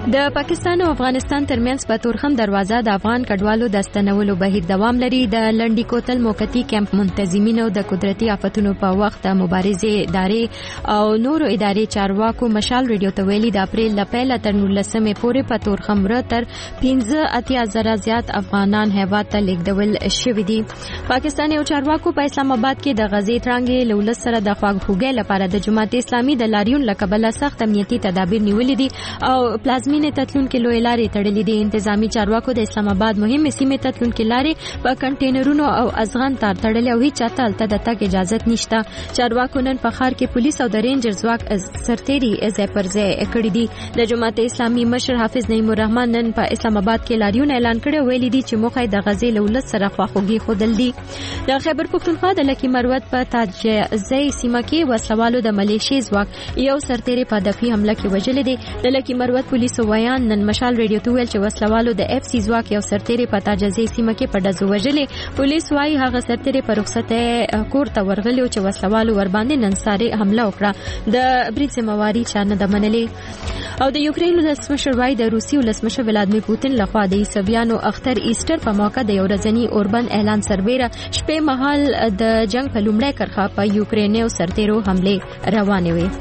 د پاکستان او افغانستان ترمنځ په تورخم دروازه د افغان کډوالو د ستنولو بهیر دوام لري. د لنډی کوتل موقتی کیمپ منتظمینو د قدرتي آفتونو په وخت مبارزې ادارې او نورو ادارې چارواکو مشال ریډیو ته ویلي د اپریل ل پیله تر 19 پورې په تورخم را تر 15,000 زیات افغانان هیواد ته لیږدول شوي دي. پاکستان یو چارواکو په اسلام آباد کې د غزې ترانګې له ولس سره د خواخوږۍ لپاره د جماعت اسلامي د لاریون له کبله سخت امنیتي تدابیر نیولې دي او پلازمینې تتلونکو لوی لارې تړلې دي. انتظامی چارواکو د اسلام آباد مهمه سیمه تتلونکو لارې په کنټینرونو او ازغن تار تړلې او هیڅ چاته ته د تګ اجازه نشته. چارواکو نن په ښار کې پولیس او د رینجر ځواک سرتيري ځای پر ځای کړی دي. د جماعت اسلامي مشر حافظ نعیم الرحمن نن په اسلام آباد کې لاریون اعلان کړی ویلي دي چې موخه د غزې له ولس سره خواخوږي خودل دي. د خیبر پختونخوا د لکی مروت په تاجزي سیمه کې وسلوالو د ملیشي ځواک یو سرتيري په دفي حمله کې وژل دي. د لکی مروت پولیسو ویان نن مشال ریډیو ته ویل چې وسلوالو د اف سی ځواک یو سرتيري په تاجزي سیمه کې په ډزو وژلې. پولیس وايي هغه سرتيري په رخصته کور ته ورغلی او چې وسلوالو ور باندې نن ساري حمله وکړه. د برید ذمہواری چا نه ده منلې. او د یوکرين ولسمشر وايي د روسي ولسمشر ولادیمیر پوتین لخوا د عیسویانو اختر ایسټر په موقع د یو ورځني اوربند اعلان سربېره شپې مهال د جنگ په لومړۍ کرښه په یوکرين او سرتيرو حمله روانه وي.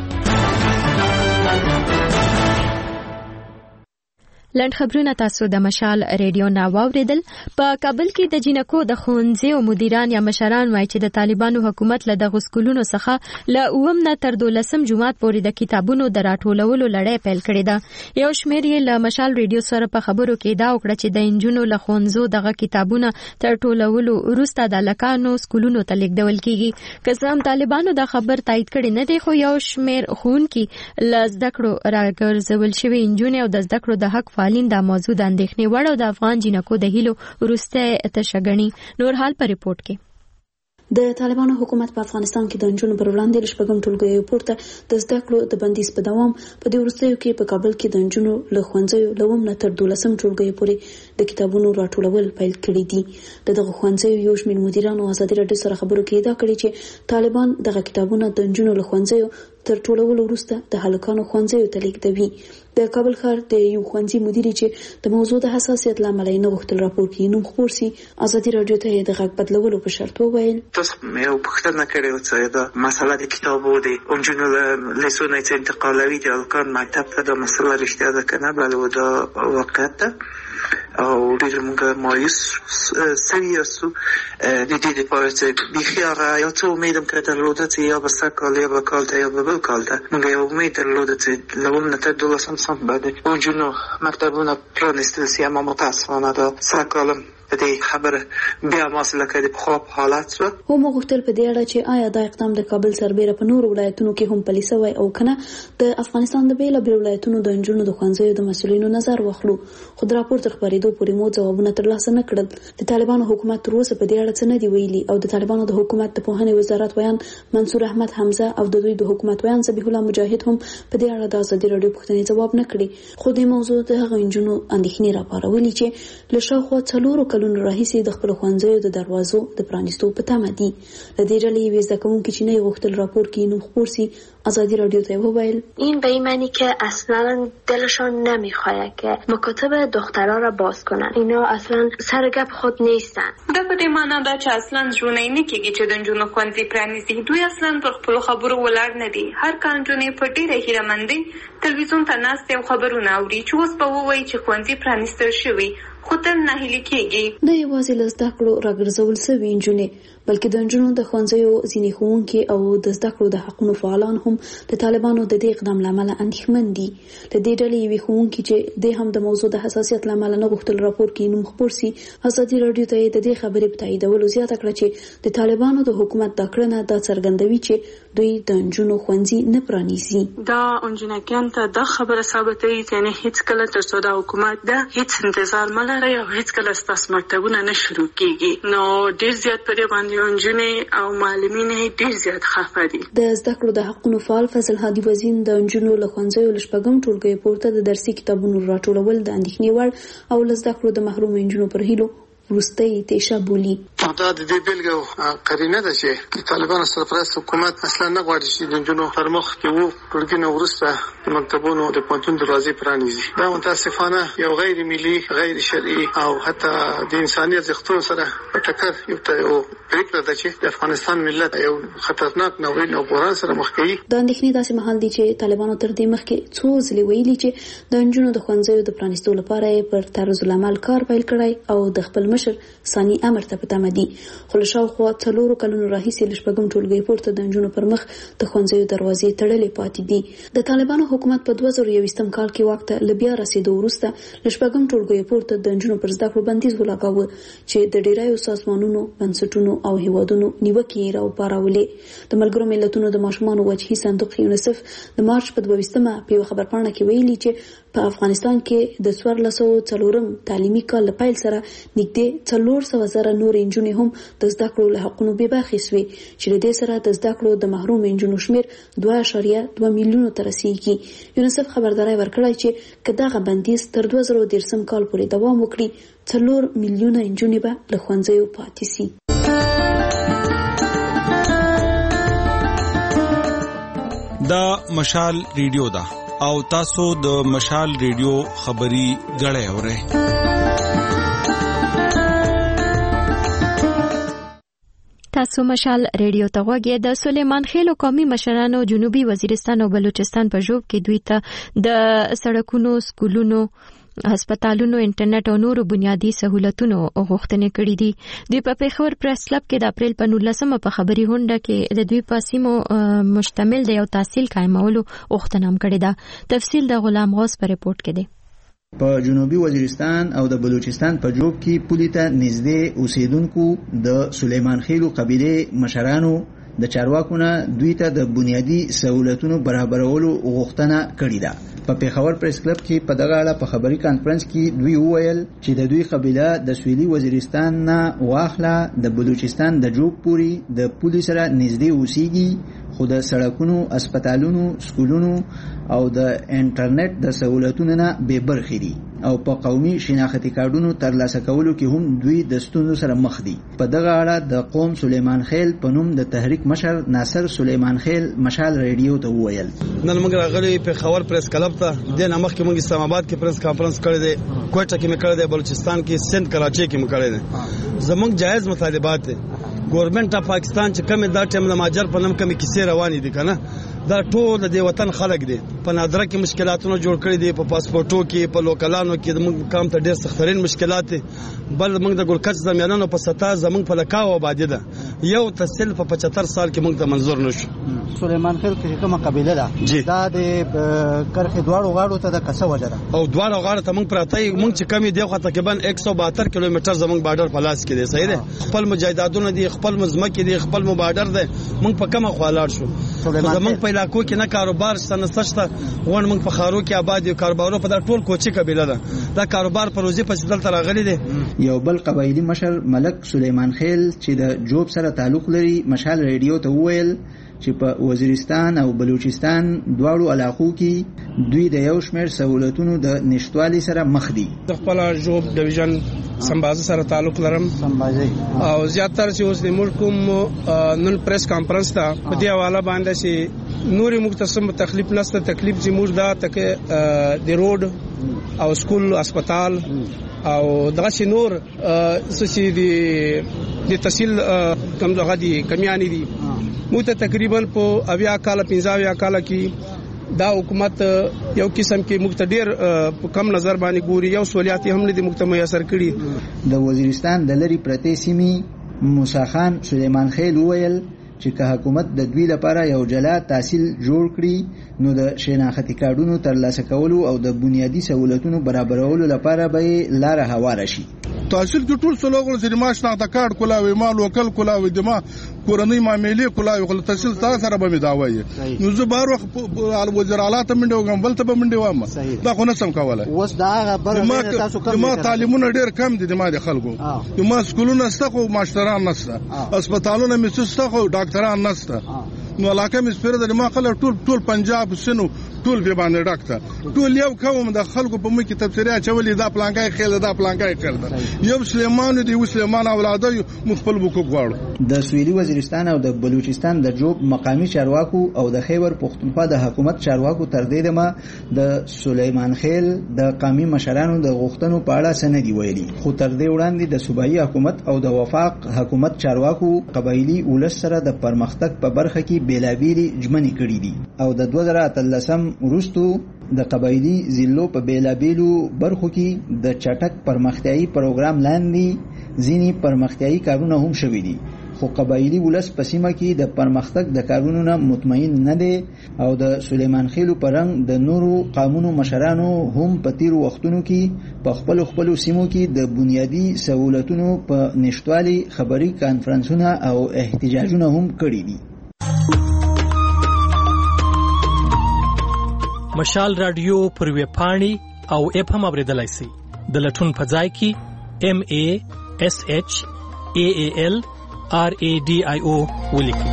لند خبرونه تاسو د مشال ریډیو نا واوریدل. په کابل کې د جنکو د ښوونځي او مدیران یا مشران وایي چې د طالبانو حکومت له دغه سکولونو څخه له 9 نه تر 12 جماعت پورې د کتابونو د راټولولو لړۍ پیل کړې ده. یو شمېر یې له مشال ریډیو سره په خبرو کې دا وکړه چې د انجونو له ښوونځو دغه کتابونه تر ټولولو وروسته د لکانو سکولونو ته لیږدول کیږي. که څه هم طالبانو دا خبر تایید کړی نه دی خو یو شمېر ښوونکي له زده کړو راګرځول شوي انجونې او د زده کړو د حق دا موضوع د اندېښنې وړ او د افغان جنکو د هیلو وروسته تشګنی. نور حال په ریپورت کې د طالبانو حکومت په افغانستان کې د انجونو پر وړاندې شپږم ټولګیو پورته د زده کړو د بندیز په دوام په دې وروستیو کې په کابل کې د انجونو له ښوونځیو له 9 نه تر 12 ټولګیو پورې د کتابونو راټولول پیل کړي دي. دغه ښوونځیو یو شمېر مدیران او ازادي راډیو سره خبرو کې دا کړي چې طالبان دغه کتابونه د انجونو له ښوونځیو تر ټولولو وروسته د هلکانو ښوونځیو ته لیږدوي. د کابل ښار د یو ښوونځي مدیر چې د موضوع د حساسیت له امله نه غوښتل راپور کړي نوم خپور سي ازادي راډیو ته د غږ بدلولو په شرط وویل تاسو مې وپوښتنه کړې و چې دا مسله د کتابو د انجونو له لیسونه چې انتقالوي د هلکان مکتب ته دا مسله رښتیا ده که نه بله دا واقعیت ده او ډېر موږ مایوس سوي یاستو د دې دپاره چې بیخي هغه یو څه امید هم که درلوده چې یا به سږ کال یا به کال ته یا به بل کال ته موږ یو امید درلوده چې له 9 نه تر 12 سم بعد انجونو مکتبونه پرانیستل سي اما متاسفانه دا سږ کال هم په دې خبره بیا ماسله کې د پخوا په حالت شوه. هم غوښتل په دې اړه چې آیا دا اقدام د کابل سربېره په نورو ولایتونو کې هم پلي سوی او کنه د افغانستان د بېلابېلو ولایتونو د انجونو د ښوونځیو د مسؤلینو نظر واخلو. خو د راپور تر خپرېدو پورې مو ځوابونه ترلاسه نه کړل. د طالبانو حکومت تر اوسه په دې اړه څه نه دی ویلي او د طالبانو د حکومت د پوهنې وزارت ویان منصور احمد حمزه او د دوی د حکومت ویان ذبیح الله مجاهد هم په دې اړه د ازادي راډیو پوښتنې ځواب نه کړي. خو د موضوع د هغه انجونو اندېښنې راپارولې چې له شاوخوا 4 کلونو راهیسې د خپل ښوونځیو د دروازو د پرانیستو په تمه دي. له دې ډلې یوې زده کوونکې چې نه یې غوښتل راپور کړي نوم خپور سي ازادي راډیو ته وویل این به این معنی که اصلا دلشان نمیخواد که مکاتب دخترها را باز کنن. اینا اصلا سر گپ خود نیستن. دا په دې معنی ده چې اصلا ژوند نه کېږي چې د نجونو ښوونځي پرانیزي. دوی اصلا پر خپلو خبرو ولاړ نه دي. هر کال نجونې په ډېره هیلهمندۍ تلویزیون ته ناستې او خبرونه اوري چې اوس به ووایي چې ښوونځي پرانیستل شوي خو تل ناهیلي کېږي. نه یوازې له زده کړو راګرځول سوي نجونې بلکې د نجونو د ښوونځیو ځینې ښوونکي او د زده کړو د حقونو فعالان هم د طالبانو د دې اقدام له امله اندېښمن دي. له دې ډلې یوې ښوونکي چې د هم د موضوع د حساسیت له امله نه غوښتل راپور کړي نوم خپور سي ازادي راډیو ته د دې خبرې په تاییدولو زیاته کړه چې د طالبانو د حکومت دا کړنه دا څرګندوي چې دوی د نجونو ښوونځي نه پرانیزي. دا انجونکیان ته دا خبره ثابتوي چې نه هیڅ کله تر څو د حکومت دا هیڅ انتظار ملري او هیڅ کله ستاسو مکتبونه نه شروع کیږي. نو ډیر زیات پرې باندې انجونې او معلمین ډیر زیات خفه دي. د زده کړو د حقونو فعال فضل هادي وزین د انجونو له ښوونځیو له شپږم ټولګي پورته د درسي کتابونو راټولول د اندېښنې وړ او له زده کړو د محروم انجونو پر هیلو وروستۍ تیشه بولي. دا د دې بیلګه قرینه ده چې طالبان سرپرست حکومت اصلا نه غواړي چې د نجونو پر مخ کې وو ټولګي نه وروسته د مکتبونو د پوهنتون دروازې پرانیزي. دا متاسفانه یو غیر ملي، غیر شرعي او حتی د انساني ارزښتونو سره ټکر یو پریکړه ده چې د افغانستان ملت یو خطرناک ناورین او بحران سره مخ کوي. دا اندېښنې داسې مهال دي چې طالبانو تر دې مخکې څو ځلې ویلي چې د نجونو د ښوونځیو د پرانیستو لپاره یې پر طرز العمل کار پیل کړی او د خپل مشر ثاني امر ته په تمه دي. خو له شاوخوا 4 کلونو راهیسې له 6 ټولګۍ پورته د نجونو پر مخ د ښوونځیو دروازې تړلې پاتې دي. د طالبانو حکومت په 2021 کال کې واک ته له بیا رسېدو وروسته له 6 ټولګۍ پورته د نجونو پر زده کړو بندیز ولګاوه چې د ډیرایو سازمانونو، بنسټونو او هیوادونو نیوکې یې راوپارولې. د ملګرو ملتونو د ماشومانو وجهي صندوق یونیسف د مارچ په 22مه په یوه خبرپاڼه کې ویلي چې په افغانستان کې د 1404 تعلیمي کال له پیل سره نږدې 400,000 نور نجونې هم د زده کړو له حقونو بې برخې شوې چې له دې سره د زده کړو د محروم نجونو شمېر 2.2 میلیونو ته رسیږي. یونیسف خبرداری ورکړی چې که دغه بندیز تر 2013 کال پورې دوام وکړي 4 میلیونه نجونې به له ښوونځیو پاتې شي. دا مشال ریډیو ده او تاسو د مشال ریډیو خبري غړې اورئ. تاسو مشال ریډیو ته غوږی. د سلیمان خېلو قومي مشرانو جنوبي وزیرستان او بلوچستان په ژوب کې دوی ته د سړکونو، سکولونو، هسپتالونو، انټرنیټ او نورو بنیادی سہولتونو غوښتنې کړې دي. دوی په پیښور پریس کلب کې د اپریل په 19مه په خبري غونډه کې د دوی په سیمو مشتمل د یو تحصیل قائمولو غوښتنه هم کړې ده. تفصیل د غلام غوث په ریپورت کې دی. په جنوبي وزیرستان او د بلوچستان په جوب کې پولي ته نږدې اوسیدونکو د سلیمان خېلو قبیله مشرانو د چارواکونه دوی ته د بنیادی سہولتونو برابرولو غوښتنه کړې ده. په پیښور پریس کلب کې په دغه اړه په خبري کانفرنس کې دوی وویل چې د دوی قبیله د سویلي وزیرستان نه واخله د بلوچستان د جوب پوري د پولي سره نږدې اوسېږي، خو د سړکونو، هسپتالونو، سکولونو او د انټرنیټ د سہولتونو نه بې برخې دي او په قومي شناختي کارډونو ترلاسه کولو کې هم دوی د ستونزو سره مخ دي. په دغه اړه د قوم سلیمان خېل په نوم د تحریک مشر ناصر سلیمان خېل مشال ریډیو ته وویل. نن موږ راغلي په خبر پریس کلب ته د نامخ کې موږ اسلام آباد کې پریس کانفرنس کړی دی، کوټه کې مې کړی دی، بلوچستان کې، سند کراچي کې مې کړی دی. زموږ جایز مطالبات دي. ګورنمنت اف پاکستان چې کوم دا ټیم د ماجر په نوم کوم کیسې روانې دي کنه، دا ټول د وطن خلک دي. په نادره کې مشکلاتونه جوړ کړی دي، په پاسپورتو کې، په لوکلانو کې د موږ کام ته ډېر سخترین مشکلات دي. بل موږ د ګلکچ زمینانو په ستا زموږ په لکاو آبادی ده، یو تحصیل په 75 سال کې موږ ته منظور نشو. سلیمان خېل کې کومه قبیله ده دا د کرخې دواړو غاړو ته د کسه وجه ده او دواړو غاړو ته موږ پراته موږ چې کمی دی خو تقریبا 172 کیلومتر زموږ بارډر په لاس کې دی. صحیح ده، خپل مجاهدادونه دي، خپل مزمکه دي، خپل بارډر ده. موږ په کومه خوالاړ شو زموږ په علاقو کې نه کاروبار ستنسته ون موږ په خارو کې آباد یو کاروبارو په دا ټول کوچي قبیله ده. دا کاروبار پروژې په سدل تر غلي دي. یو بل قبایلی مشر ملک سلیمان خېل چې د جوب سره تعلق لري مشال ریډیو ته وویل چې په وزیرستان او بلوچستان دواړو علاقو کې دوی د یو شمېر سہولتونو د نشټوالي سره مخ دي. د خپل جوب ډیویژن سمبازي سره تعلق لرم او زیاتره چې اوس د ملکوم نن پریس کانفرنس ته په دې حواله باندې چې نوري مختصم تکلیف نشته. تکلیف چې موږ دا تک د روډ او سکول، هسپتال او دغه نور چې د تحصیل کم دغه دي کمیانی دي. مو ته تقریبا په 80 کال 50 کال کې دا حکومت یو قسم کې مقتدر په کم نظر باندې ګوري، یو سہولیاتي هم نه دي مکتمل اثر کړي. د وزیرستان د لری پرتې سیمې موسی خان سلیمان خېل وویل چې که حکومت د دوی لپاره یو جلا تحصیل جوړ کړي نو د شناختي کارډونو ترلاسه کولو او د بنیادی سہولتونو برابرولو لپاره به لار هواره شي. تحصیل کې ټول څلور سره ما شناخته کارت کولاوي، ما لوکل کولاوي، د ما کورنۍ معاملې کولاوي، خو تحصیل تاسو سره به می دا وایي. نو زه بار وخت وزیر اعلی ته منډه وګم، بل ته به منډه وام. دا خو نه سم کوله. اوس دا بر تاسو کوم ما تعلیمونه ډېر کم دي د ما د خلکو. ما سکولونه سته خو ماشټران نشته، هسپتالونه مې سته خو ډاکټران نشته. نو علاقه مې سپیره د ما خلک ټول پنجاب سينو ټول به باندې ډاکټر ټول یو قوم د خلکو په مخ کې تفسیریا چولې دا پلانګای خیل دا پلانګای خیل یو سلیمان دی سلیمان اولاده مخبل بوکو غواړو د سویلي وزیرستان او د بلوچستان د جوب مقامی چارواکو او د خیبر پختونخوا د حکومت چارواکو تر دې دمه د سلیمان خیل د قومي مشرانو د غوښتنو په اړه سندي ویلي خو تر دې وړاندې د صوبایي حکومت او د وفاق حکومت چارواکو قبایلی ولس سره د پرمختګ په برخه کې بیلابېلې ژمنې کړې دي او د 2013 وروستو د قبایلی ضلعو په بیلابېلو برخو کې د چټک پرمختیايي پروګرام لاندې ځینې پرمختیايي کارونه هم شوي دي خو قبایلی ولس په سیمه کې د پرمختګ د کارونو نه مطمئن نه دي او د سلیمان خیلو پرنګ د نورو قانونو مشرانو هم په تیر وختونو کې په خپل سیمو کې د بنیادی سہولتونو په نشټوالي خبري کانفرنسونه او احتجاجونه هم کړي دي. مشال رادیو پر ویب پاڼې او اپ هم اوریدلای شئ. د لټون په ځای کې MASHAALRADIO ولیکئ.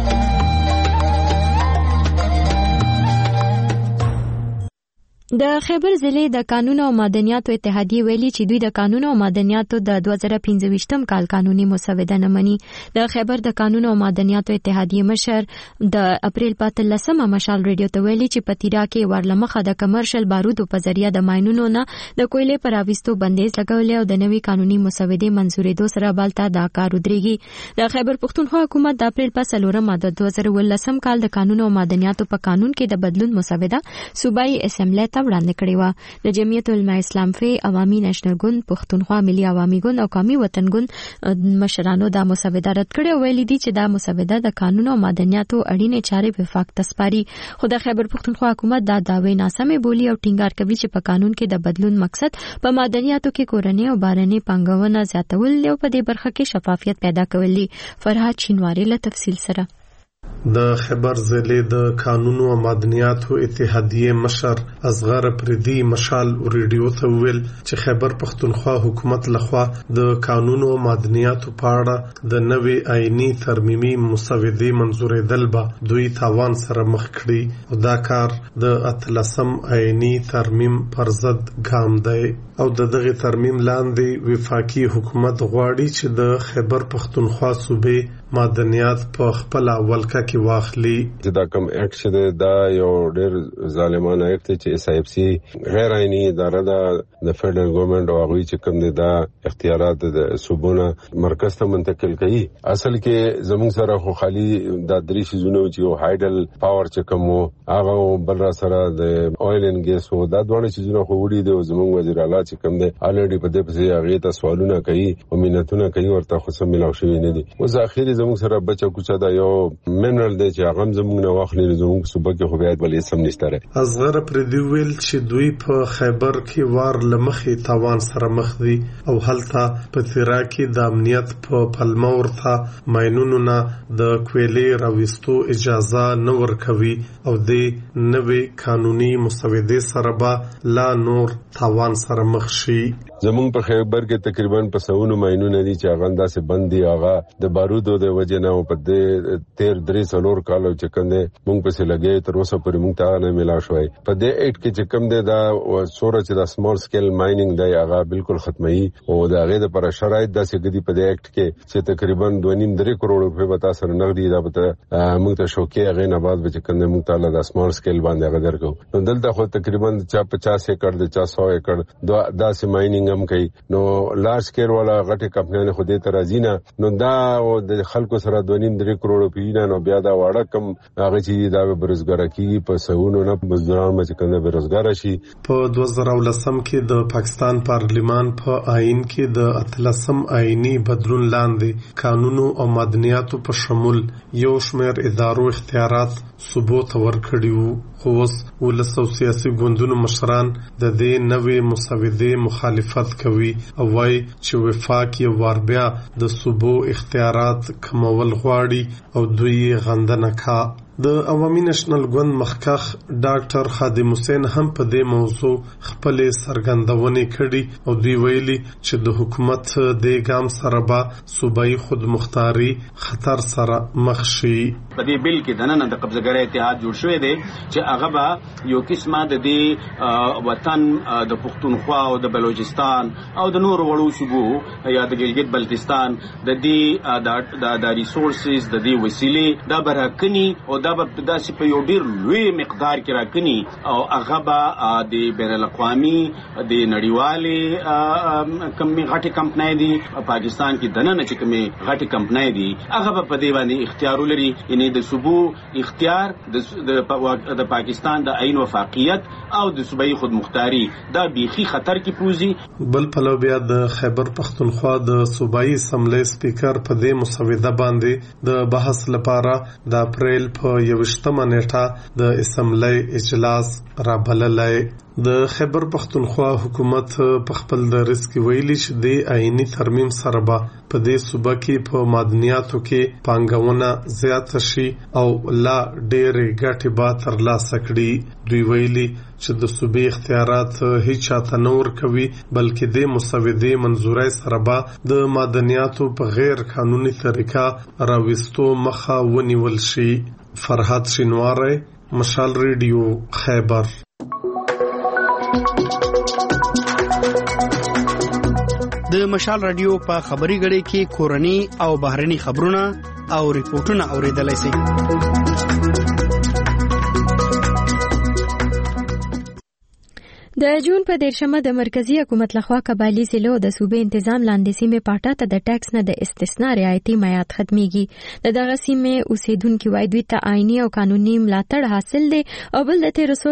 د خیبر ضلع د قانون او معدنیاتو اتحادیه ویلي چې دوی د قانون او معدنیاتو د 2015 کال قانوني مسوده نه مني. د خیبر د قانون او معدنیاتو اتحادیه مشر د اپریل 15 مشال ریډیو ته ویلي چې په تیرا کې ورلمخه د کمرشل بارودو په ذریعہ د ماینونو نه د کویلې پر راوستو بندیز لګولې او د نوي قانوني مسودې منزورېدو سره بالته دا کار ودرېږي. د خیبر پختونخوا حکومت د اپریل 15 د 2018 کال د قانون او معدنیاتو په قانون کې د بدلون مسوده صوبایي اسمبلی وړاندې کړې و. د جمعیت العلماء اسلام فی عوامي نېشنل ګوند پختونخوا ملي عوامي ګوند او قومي وطن ګوند مشرانو دا مسوده رد کړې او ویلي دي چې دا مسوده د قانون او معدنیاتو اړینې چارې وفاق تسپاري. خو د خیبر پختونخوا حکومت دا دعوی ناسمه بولی او ټینګار کوي چې په قانون کې د بدلون مقصد په معدنیاتو کې کورنۍ او بهرنۍ پانګونه زیاتول او په دې برخه کې شفافیت پیدا کول دي. فرهاد شینواری له تفصیل سره. د خیبر ضلع د قانون او معدنیاتو اتحادیه مشر اصغر پردي مشال ریډیو ته ویل چې خیبر پختونخوا حکومت لخوا د قانون او معدنیاتو په اړه د نوې آئینی ترمیمي مسودې منزورېدل به دوی تاوان سره مخ کړي او دا کار د 13 آئینی ترمیم پر ضد ګام دی او د دغه ترمیم لاندې وفاقي حکومت غواړي چې د خیبر پختونخوا صوبې معدنیات په خپل ولکه کې واخلي. دا کوم اکټ چې دا یو ډېر ظالمانه اکټ چې SIFC غیر عیني اداره ده د فدرل ګورنمنت او هغه چې کوم دا اختیارات د صوبونه مرکز ته منتقل کوي. اصل کې زموږ سره خو خالي د درې شیزونه چې هایډل پاور چې کوم هغه بل را سره د اویل ان ګیس او دا دوه شیزونه خو وړي دي. زموږ وزیر اعلی چې کوم دی الریډي په دې پسې هغه ته سوالونه کوي او مینتونه کوي ورته خو سم ملاو شوی نه دي. اوس اخیری زموږ سره بچا کوچا دا یو منرل دی چې هغه زموږ نه واخلي زموږ صوبه کې خو بیا بل اسم نشته. اصغر پردي ویل چې دوی په خیبر کې وار لمخې تاوان سره مخ دي او هلته په تیرا کې د امنیت په پلمه ورته ماینونو نه د کویلې راوستو اجازه نه ورکوي او د نوې قانوني مسودې سره به لا نور تاوان سره مخ شي. زموږ په خیبر کې تقریبا په سونو ماینونه دي چې هغه انداسه بندي هغه د بارودو د وجه نه په دې 13 کال چې کنده مونږ پسې لګي تر اوسه پورې مونږ ته نه ملا شوی. په دې اکټ کې چې کوم دی دا سوره چې د سمال سکیل مایننګ دی هغه بالکل ختمي او دا غي د پر شرایط داسې غدي په دې اکټ کې چې تقریبا 2.5 کروڑ روپے به تاسو نه نغدي دا به مونږ ته شوکې هغه نه بعد به چې کنده مونږ ته د سمال سکیل باندې هغه درکو. نو دلته خو تقریبا 50 ایکڑ د 100 ایکڑ داسې مایننګ هم کوي. نو لارج سکیل والا غټه کمپنیانه خو دې ترازینه نو دا د خلکو سره 2.5 کروڑ روپے نو بیا دا واړه کم هغه چې دا برزګار کیږي په سونو نه مزدوران مې کنده برزګار شي. په 2010 کې د پاکستان پارلیمان په آئین کې د 13 آئینی بدلون لاندې قانون او معدنیاتو په شمول یو شمېر ادارو اختیارات صوبو ته ورکړي وو. خو اوس ولسو سیاسي ګوندونو مشران د دې نوې مسودې مخالفت کوي او وايي چې وفاق یې واربیا د صوبو اختیارات کمول غواړي او دوی غندنه کا. د عوامي نېشنل ګوند مخکخ ډاکټر خادم حسین هم په دې موضوع خپل سرګندونې کړي او دوی ویلي چې د حکومت د ګام سره به صوبایي خودمختاري خطر سره مخ شي. په دې بل کې دنه د قبضګرۍ اتحاد جوړ شوی دی چې هغه به یو قسمه د دې وطن د پښتونخوا او د بلوچستان او د نورو وړو صوبو یا د ګلګت بلتستان د دې د ریسورسز د دې وسیلې دا برکني او دا به داسې په یو ډیر لوی مقدار کې راکني او هغه به د بین الاقوامي د نړیوالې کمې غټي کمپنۍ دي پاکستان کې دنه چې کمې غټي کمپنۍ دي هغه به په دې باندې اختیار ولري یعنی د صوبو اختیار د پاکستان د عین وفاقیت او د صوبایي خودمختاري دا بیخي خطر کې پروزي. بل پلو بیا د خیبر پختونخوا د صوبایي اسمبلی سپیکر په دې مسوده باندې د بحث لپاره د اپریل په 21 نیټه د اسمبلی اجلاس را بللای. د خیبر پختونخوا حکومت په خپل درس کې ویلي چې د آئینی ترمیم سره به په دې صوبه کې په معدنیاتو کې پانګونه زیاته شي او لا ډېرې ګټې به ترلاسه کړي. دوی ویلي چې د صوبې اختیارات هیڅ چاته نه ورکوي بلکې د مسودې منظورۍ سره به د معدنیاتو په غیر قانوني طریقه راوستو مخه ونیول شي. فرحت شینواری، مشال ریډیو، خیبر. د مشال رادیو په خبري غړي کې کورني او بهرني خبرونه او ریپورتونه اوریدلای شئ. د جون په 13مه د مرکزی حکومت لخوا قبایلی ضلعو د صوبې تنظیم لاندې سیمې پاټا ته د ټیکس نه د استثنا رعایتي میعاد ختميږي. دغه سیمې اوسیدونکو وای دوی ته آئینی او قانوني ملاتړ حاصل دي او بل د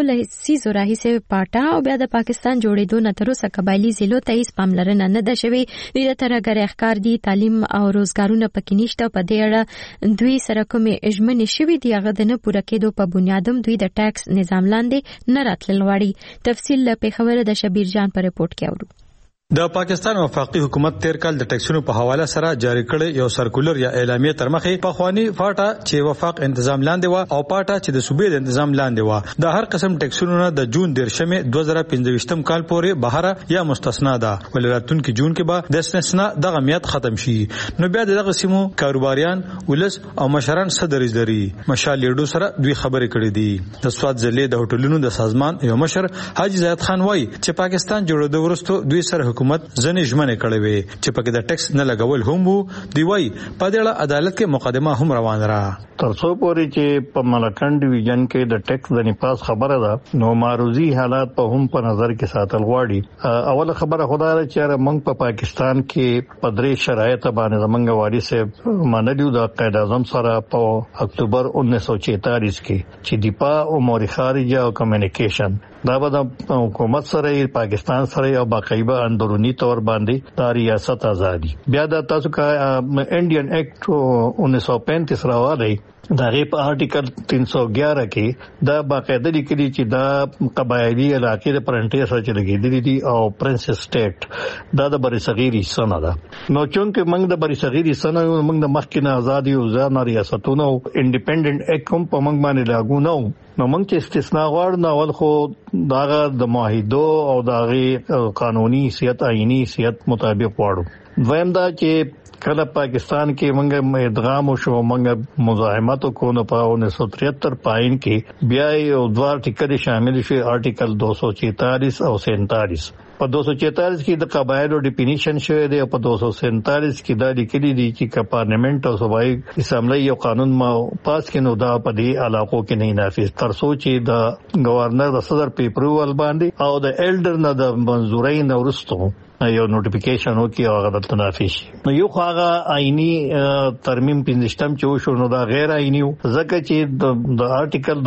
1380 راهیسه پاټا او بیا د پاکستان جوړېدو نه تر اوسه قبایلی ضلعو ته هیڅ پاملرنه نه ده شوې. دوی د ترګر اخکار دي تعلیم او روزګارونه پکې نشته. په دې اړه دوی سره کومې اجمنې شوې دي هغه د نه پوره کېدو په بنیادم دوی د ټیکس نظام لاندې نه راتلل غواړي. تفصیل پیښور د شبیر جان پر رپورت کې اورو. د پاکستان وفاقي حکومت تیر کال د ټیکسونو په حواله سره جاری کړی یو سرکولر یا اعلامیه تر مخه په خواني فاټا چې وفاق تنظیم لاندې و او پاټا چې د صوبې د تنظیم لاندې و د هر قسم ټیکسونو نه د جون 13 2025 کال پورې بهره یا مستثنا ده. ولراتون کې جون کې به د استثنا دغه میعاد ختم شي. نو بیا دغه سیمو کاروباریان ولس او مشران صدرز لري. مشال لیډو سره دوی خبرې کړې دي. د سواد ضلع د هوټلونو د سازمان یو مشر حاجی زید خان وای چې پاکستان جوړېدو وروسته دوی سره حکومت ځنې ژمنه کړې وي چې پکې د ټیکس نه لګول هم وو. دی وای په دې اړه عدالت کې مقدمه هم روانه را ترڅو پورې چې په ملکند ډیویژن کې د ټیکس د نپاس خبره ده نو معروضی حالات په هم په نظر کې ساتل غواړي. اوله خبره خدای را چې موږ په پاکستان کې په درې شرایط باندې زمونږ واري سه منلیو د قائد اعظم سره په اکتوبر 1946 کې چې دفاع امور خارجه او کمیونیکیشن دا به د حکومت سره پاکستان سره او باقاعده اندرونی تور باندې د ریاست ازادي بیا د تاسو کا انډین ایکټ 1935 راوړی دا غیب آرټیکل 311 کې دا باقاعده لیکلي چې دا قبایلی علاقې د فرنټیر سره چلګېدلې دي او پرنسس سټیټ دا د بریصغیری سنه ده. نو چونکه موږ د بریصغیری سنه موږ د مخکینه ازادي او ځان ریاستونو انډیپندنت ایکټ کوم په موږ باندې لاګو نه نو موږ چې استثناء غواړو نو اول خو داغه د معاهدو او داغه قانوني حیثیت آئینی حیثیت مطابق غواړو. دویم دا چې کله پاکستان کې موږ ادغام شو موږ مزاحمت کو نه په 1973 پاین کې بیا یو دوه ټیکل شامل شي آرټیکل 246 او 47. په 246 کې د قبایلو ډیفینیشن شوی دی او په 247 کې دا لیکلي دي چې پارلیمنت او صوبایي اسمبلی یو قانون ما پاس کینو دا په دې علاقو کې نه نافذ تر څو چې د گورنر د صدر پیپرول باندې او د ایلډر نه د منزورۍ نه ورستو یو نوټیفیکیشن وکي او هغه د تنافیش نو یو هغه آئینی ترمیم پنځشتم چې شو نو دا غیر آئینی ځکه چې د آرټیکل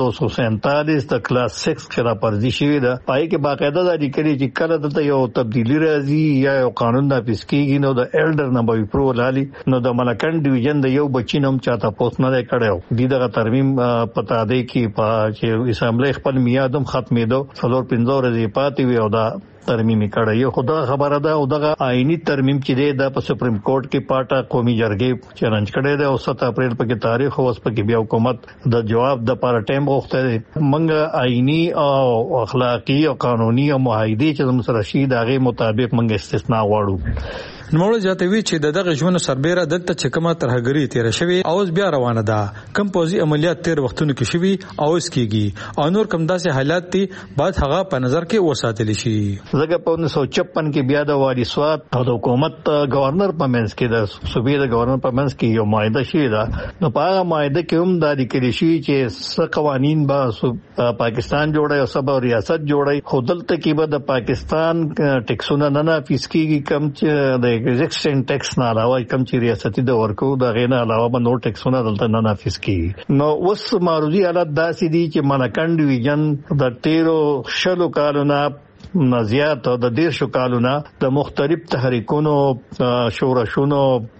247 د کلاس 6 کې را پرځي شوی دا پای کې باقاعده د لیکلي چې کله دلته یو تبدیلی راځي یا یو قانون نافذ کیږي نو د ایلډر نه به پرو لالي نو د ملکند ډیویژن د یو بچینوم چاته پوس نه کړو دغه ترمیم پتا دی کې چې اسمبلی خپل میادم ختمېدو څلور 15 ورځې پاتې وي او دا ترمیم کړی یو خدا خبره ده او دغه آئینی ترمیم چې دی د سپریم کورټ کې پاټه قومي جرګې چیلنج کړی دی او 7 اپریل په کې تاریخ اوس په کې بیا حکومت د جواب د لپاره ټایم غوښته دی. موږ آئینی او اخلاقی او قانوني او معاهدي چې موږ سره شي دغه مطابق موږ استثناء غواړو. نوموړی زیاتوي چې دغه ژوند سربېره دلته چې کومه ترهګری تیر شوی او بیا روانه ده کم پوزي عملیات تیر وختونو کې شوی او اس کېږي او نور کم داسې حالات دي بعد هغه په نظر کې وساتل شي. زګه په 1956 کې بیا د وادي سواد او د حکومت گورنر په منځ کې د صوبې د گورنر په منځ کې یو معاهده شوی ده. نو په هغه معاهده کې هم د لیکل شي چې څه قوانين به پاکستان جوړي او سبا ریاست جوړي خو دلته کې به د پاکستان ټیکسونه نه نافذ کیږي کم چې د ایگزیسټنګ ټیکس نه علاوه کوم چې ریاستي د ورکو د غینه علاوه به نور ټیکسونه دلته نه نافذ کیږي. نو اوس معروضي حالت داسې دي چې ملکن ډیویژن د 13 کالو نه نزيات او د 10 کالونه د مختلف تحریکونو شورشونو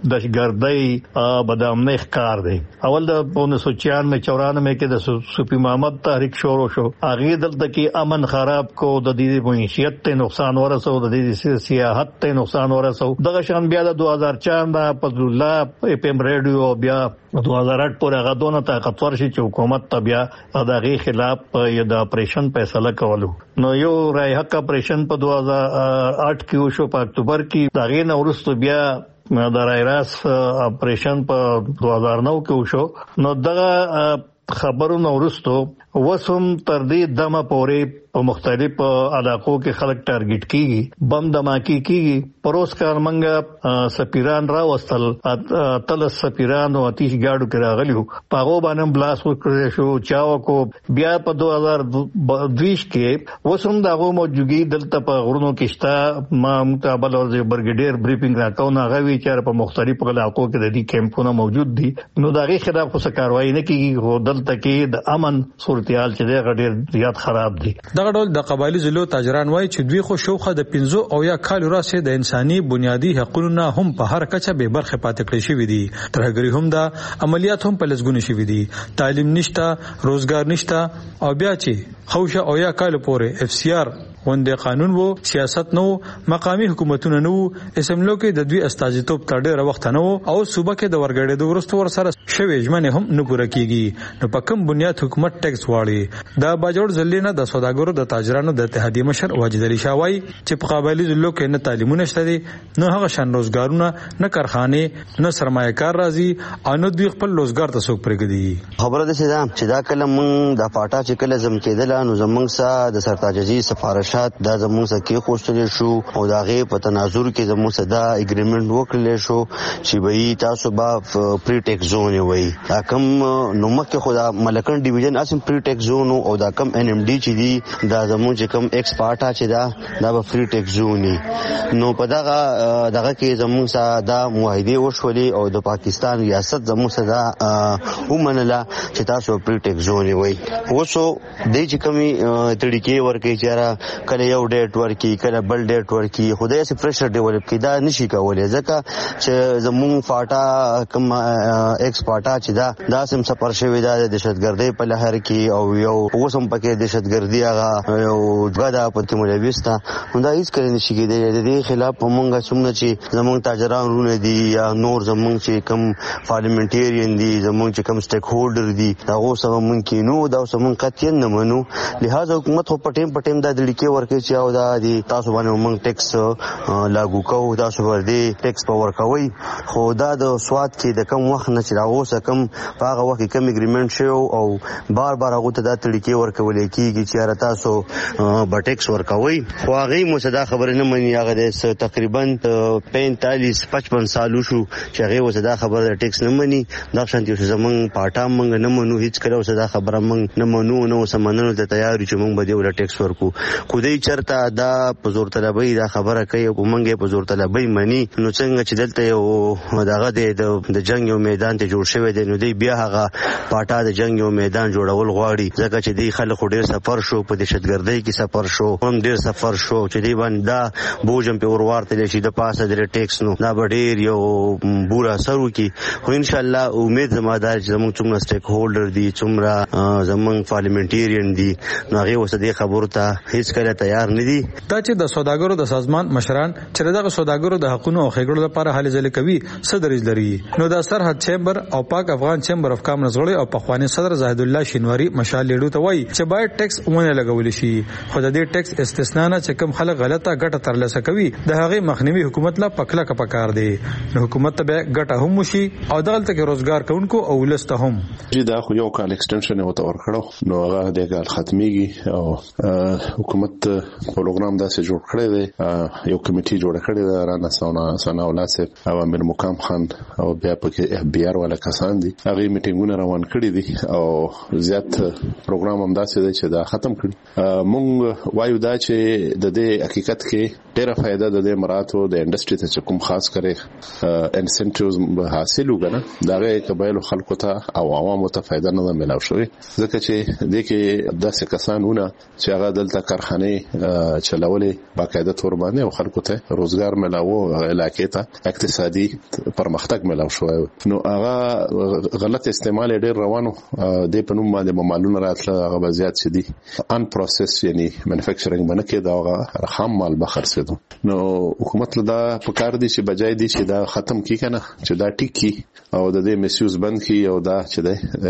دهشتګردۍ بدامنۍ ښکار دی. اول د 1994 کې د صوفي محمد تحریک شروع شو. هغه دلته کې امن خراب کو د دې معیشت ته نقصان ورسو د دې سیاحت ته نقصان ورسو. دغه شان بیا د 2004 د فضل الله اف ام ریډیو بیا 2008 پورې هغه دونه طاقتور شي چې حکومت ته بیا دغه خلاف د اپریشن فیصله کولو. نو یو رای حق اپریشن په 2008 کې وشو په اکتوبر کې دغه نورستو بیا د رای راس اپریشن په 2009 کې وشو. نو دغه خبرونه ورستو وسم تر دې دمه پورې په مختلف علاقو کې خلک ټارګټ کیږي بم دماکی کیږي. پروس کار منګه سفیران را وستل تل سفیران او آتش ګاډو کې راغلیو پاغو باندې بلاس وکړل شو چاو کو. بیا په 2020 کې وسم دغه موجودګي دلته په غرونو کې شته ما متابل او برګډیر بریفینګ راکونه غوي چې په مختلفو علاقو کې د دې کیمپونه موجود دي. نو دغه خلاف څه کاروایی نه کیږي خو دلته کې د امن صورتحال چې دی غډیر زیات خراب دي. دغه ډول د قبایلی ضلعو تاجران وایي چې دوی خو شوخه د 15 او یا کال راسه د انساني بنیادی حقوقونه هم په هر کچه به برخه پاتې کړی شوی دي. ترهګری هم د عملیات هم په لسګونه شوی دي. تعلیم نشته روزګار نشته او بیا چې خوشه او یا کال پورې اف سی آر وندې قانون وو سیاست نو مقامی حکومتونه نو اسملو کې د دوی استازیتوب تر ډیره وخت نه او صوبه کې د ورګړې د ورستو ور سره شوي ژمنه هم نه پوره کیږي. نو په کوم بنیاد حکومت ټیکس واړي دا باجوړ ځلینه د سوداګرو د تاجرانو د اتحادیه مشر واجد علي شاوای چې په قبایلی ضلعو کې نه تعلیمونه شته دي نو هغه شان روزګارونه نه کارخانه نه سرمایه‌کار راځي او نو دوی خپل روزګار ته څوک پرېږدي. خبره ده چې دا کله مونږ د پاټا چې کله زم کېدل نو زمونږ سره د سرتاجي سفارش دا زموږ سره کې خوشتل شو او دا غي په تناظر کې زموږ سره دا اګریمنت وکړل شو چې به تاسو با پری ټیکس زون وي. دا کم نو مکه خدا ملکن ډیویژن اسم پری ټیکس زون او دا کم ان ام ډي چې دی دا زموږ چې کم ایکس پارټا چې دا به فری ټیکس زونی. نو په دغه کې زموږ سره دا معاهده وشولې او د پاکستان ریاست زموږ سره دا ومنله چې تاسو پری ټیکس زون وي. اوسو د چې کمی طریقې ورکې چې کله یو ډیټ ورکی کله بل ډیټ ورکی خدای سي پریشر ډیولپ کیدا نشي کولای ځکه چې زمون فاټا کوم ایکس فاټا چې دا سم سفر شوی دا د دهشتګردۍ په لهر کې او یو وسم پکې دهشتګردي هغه یو غدا پته مولويستا دا هیڅ کله نشي کېدای. د دې خلاف موږ څومره چې زمون تاجران رونه دي یا نور زمون چې کوم پارلیمنټریان دي زمون چې کوم سټیک هولډر دي دا اوسه مونږ کې نو دا اوسه مونږ قطعا نه منو. لہذا حکومت په پټیم دا د لیکي ورکې چې او دا دي تاسو باندې موږ ټیکس لاګو کوو تاسو باندې ټیکس په ورکوي. خو دا د سواد کې د کم وخت نه چې دا اوسه کم په هغه وخت کم اګریمنت شو او بار هغه ته دا طریقې ورکول کیږي چې تاسو به ټیکس ورکوي. خو هغه مو صدا خبره نه مني. هغه د تقریبا 45-55 سال شو چې هغه وسدا خبره ټیکس نه مني. دا شانتي زمون پاټا موږ نه منو هیڅ کله وسدا خبره موږ نه منو نو سمننو ته تیار چې موږ به د ټیکس ورکو. خو دې چرته دا په زور طلبي دا خبره کوي او موږ په زور طلبي مني. نو څنګه چې دلته یو دغه د جنگ یو میدان ته جوړ شوی دی نو دی بیا هغه پاټا د جنگ یو میدان جوړول غواړي ځکه چې دی خلک ډیر سفر شو په دهشتګردۍ کې سفر شو هم ډیر سفر شو چې دی باندې دا بوجم په ورورته شي د پاسه د ټیکس نو دا ډیر یو بورا سرو کې. خو ان شاء الله امید زمادار چې زموږ څومره سټیک هولډر دي څومره زموږ پارلیمنټریان دي نو هغه وسه دې خبرو ته هیڅ له تیار نه دي. دا چې د سوداګرو د سازمان مشران چې دغه سوداګرو د حقوقو او خېګړو لپاره هلې ځلې کوي صدرج لري. نو د سرحد چیمبر او پاک افغان چیمبر اف کامرس غړي او پخوانی صدر زاهد الله شینواری مشال لیډو ته وایي چې باید ټیکس ونه لګول شي. خو د دې ټیکس استثنا نه چې کوم خلک غلطه ګټه ترلاسه کوي د هغه مخنیوي حکومت لا پکله کپکار دی. نو حکومت ته ګټه هم وشي او دغلته کې روزګار کوونکو او ولسته هم. دا خو یو کال ایکسټنشن وته ورکړو نو هغه د کال ختميږي او حکومت پروګرام داسې جوړ کړی دی. یو کمیټي جوړ کړی دی رانا سنا ولاسف او امیر مقام خان او بیا پکې اف بي ار ولا کسان دي هغه میټینګونه روان کړی دي او زیات پروګرام هم داسې دی چې دا ختم کړی. مونږ وایو دا چې د دې حقیقت کې ډېره فائدہ د دې مراتو د انډستری ته کوم خاص کړي انسنټیوز حاصل وګڼه دغه قبایل خلکو ته او عوامو ته فائدہ نه ملاو شوی ځکه چې د کې داسې کسانونه چې هغه دلته کارخانه چلولې باقاعده تور باندې او خلکو ته روزګار ملاو علاقې ته اقتصادي پرمختګ ملاو شوی. نو هغه غلط استعمال ډېر روانو د پنوم باندې مالونه راتله هغه زیات شدي ان پروسس یعنی مانیفیکچرینګ باندې کې دا خام مال بخرسېدو. نو حکومت له دا پکار دي چې بجای دي چې دا ختم کی کنه چې دا ټیکی او د دې میسیوز بند کی او دا چې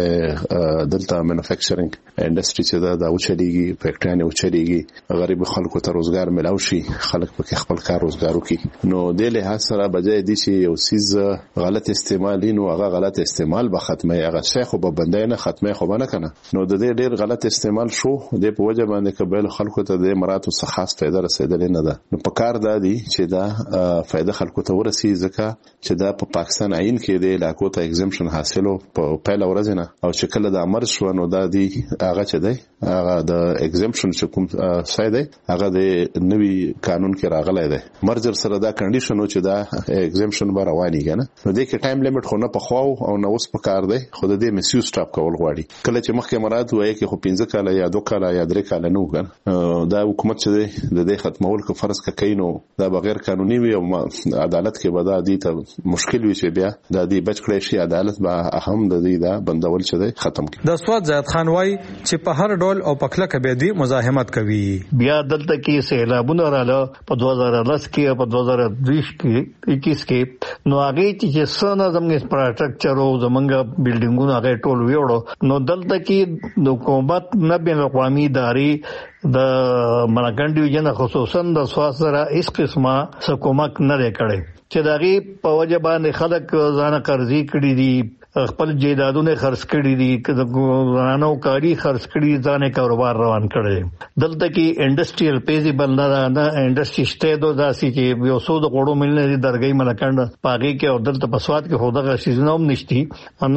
د دلته مانیفیکچرینګ انډستری چې دا اوچړيږي فیکټریانه اوچړيږي غریب خلکو ته روزګار ملاوي شي خلک په خپل کار روزګار وکړي. نو د له سره بجای دي چې یو سیز غلط استعمال نو هغه غلط استعمال به ختمه هغه شیخ خو به بندای نه ختمه خو نه کنه. نو د دې ډیر غلط استعمال شو د په وجه باندې قبل خلکو ته د مراتو څخه خاص فائدہ رسیدلې نه ده. نو په کار دادی چې دا فائدہ خلکو ته ورسي ځکه چې دا په پاکستان عین کې د علاقو ته ایگزمپشن حاصلو په پیل ورځ نه او چې کله د امر شو نو دا دی هغه چې دی هغه د ایگزمپشن چې کوم سايد هغه د نوي قانون کې راغلی دی مرجر سره دا کنډیشن چې دا ایگزمپشن به رواني کنه. نو د کې ټایم لیمټ خو نه په خو او نو اوس په کار دی خو د دې میسیوز سټاپ کول غواړي. کله چې مخکې مراد وایي کې خو 15 کاله یا 2 کاله یا 3 کاله نو کنه دا حکومت چې د دې ختمول کو فرض کینو دا بغیر قانوني وي او عدالت کې ودا دي ته مشکل وي چې بیا د دې بچ کړی شي عدالت به اهم د دې دا بندول چې ختم کړي. د سواد زید خان وای چې په هر ډول او پخله کې به دي مزاحمت کوي. بیا دلته کې سیلابونه رااله په 2010 کې په 2020 کې 21 کې نو هغه چې څنګه زموږ انفراستراکچر او زموږ بلډینګونه هغه ټول ویوړو نو دلته کې د حکومت نه بین اقوامي ادارې د ملکن ډیویژن خصوصا د سواد سره هیڅ قسمه حکومت نه لري چې دغه په وجه باندې خلک ځان قرضې کړي دي خپل جیدادونه خرڅ کړي دي زنانو کاری خرڅ کړي ځان کاروبار روان کړي. دلته کې انډستریل پیزیبل نه انډستری شته داسي چې یو څو د غړو ملنه دي درګي ملکند پاګي کې او دلته په سواد کې خودغه شیزنوم نشتی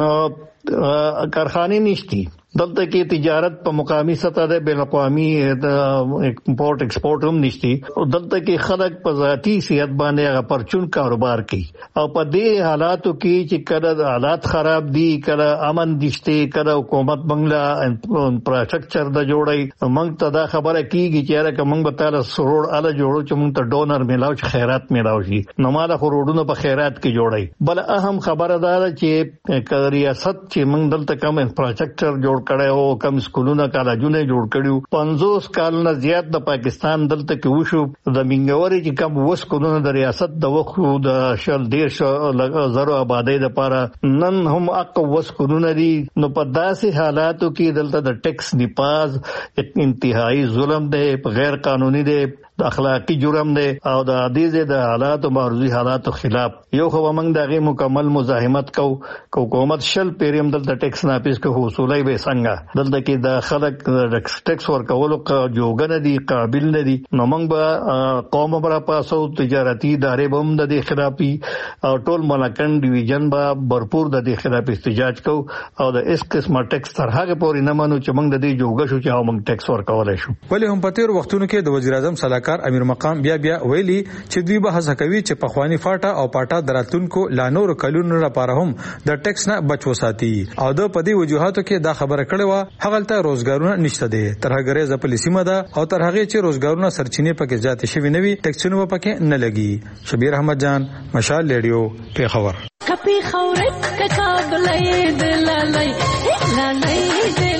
ان کارخانه نشتی. دلته کې تجارت په مقامی سطح ده بین اقوامي امپورټ ایکسپورټ هم نشتی او دلته کې خلک په ذاتی صحت باندې هغه پرچون کاروبار کوي او په دې حالاتو کې چې کله حالات خراب دي کله امن دشته کله حکومت بنگلا انفراستراکچر د جوړي موږ ته دا خبره کیږي چې راکه موږ به تعالی سرور اله جوړو چې موږ ته ډونر ملاو چې خیرات ملاو شي نو ماده خروډونو په خیرات کې جوړي. بل اهم خبره ده چې ریاست چې موږ دلته کوم انفراستراکچر جوړ کړه او کم سکولونه کالجونه جوړ کړیو 50 کال نه زیات د پاکستان دلته کې وشو د منګوري چې کم وسکولونه د ریاست د وخت د شل دیش زرو آبادی د پاره نن هم اق وسکولونه دي. نو په داسې حالاتو کې دلته د ټیکس نپاز انتهایی ظلم دی غیر قانوني دی د اخلاقی جرم دی او د عادیزه د حالات او معروضی حالات خلاف یو خو موږ دغه مکمل مزاحمت کو حکومت شل پیریم دلته ټیکس ناپیس کو حصولای به څنګه دلته کې د خلک ټیکس ورکولو جوګنه دي قابل نه دي. نو موږ به قوم برا پاسو تجارتي ادارې بم د دې خلافي او ټول ملکن ډیویژن به भरपूर د دې خلاف احتجاج کو او د اس قسمه ټیکس تر هغه پورې نه مانو چې موږ د دې جوګه شو چې موږ ټیکس ورکولای شو. ولې هم په تیر وختونو کې د وزیر اعظم صلاح امیر مقام بیا ویلي چې دوی به هڅه کوي چې پخوانی فاټا او پاټا دراتونکو لا نور کلونو لپاره هم د ټیکس نه بچو ساتي او د پدې وجوهاتو کې دا خبره کړې و هغه ته روزګارونه نشته دي تر هغه غریزه پالیسی مده او تر هغه چې روزګارونه سرچینې پکې ځاتې شوی نوي ټیکسونه پکې نه لګي. شبیر احمد جان مشال ریډیو په خبر کپی خورت ککابلې دلالای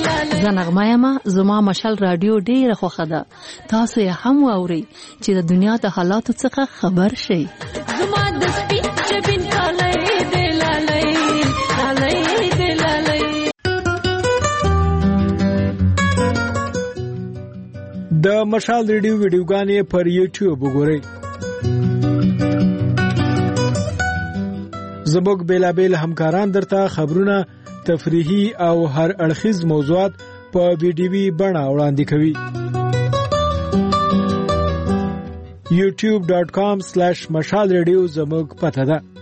زنغمایم زما مشال رادیو ډیره خوښه ده. تاسو یې هم واورئ چې د دنیا د حالاتو څخه خبر شئ. زما د سپین چبین کالای دی لالای لالای دی لالای. د مشال ریډیو ویډیوګانې پر یوټیوب وګورئ. زموږ بیلابیل همکاران درته خبرونه، تفریحي او هر اړخیز موضوعات په ویډیوي بڼه وړاندې کوي. youtube.com/مشال ریډیو زموږ پته ده.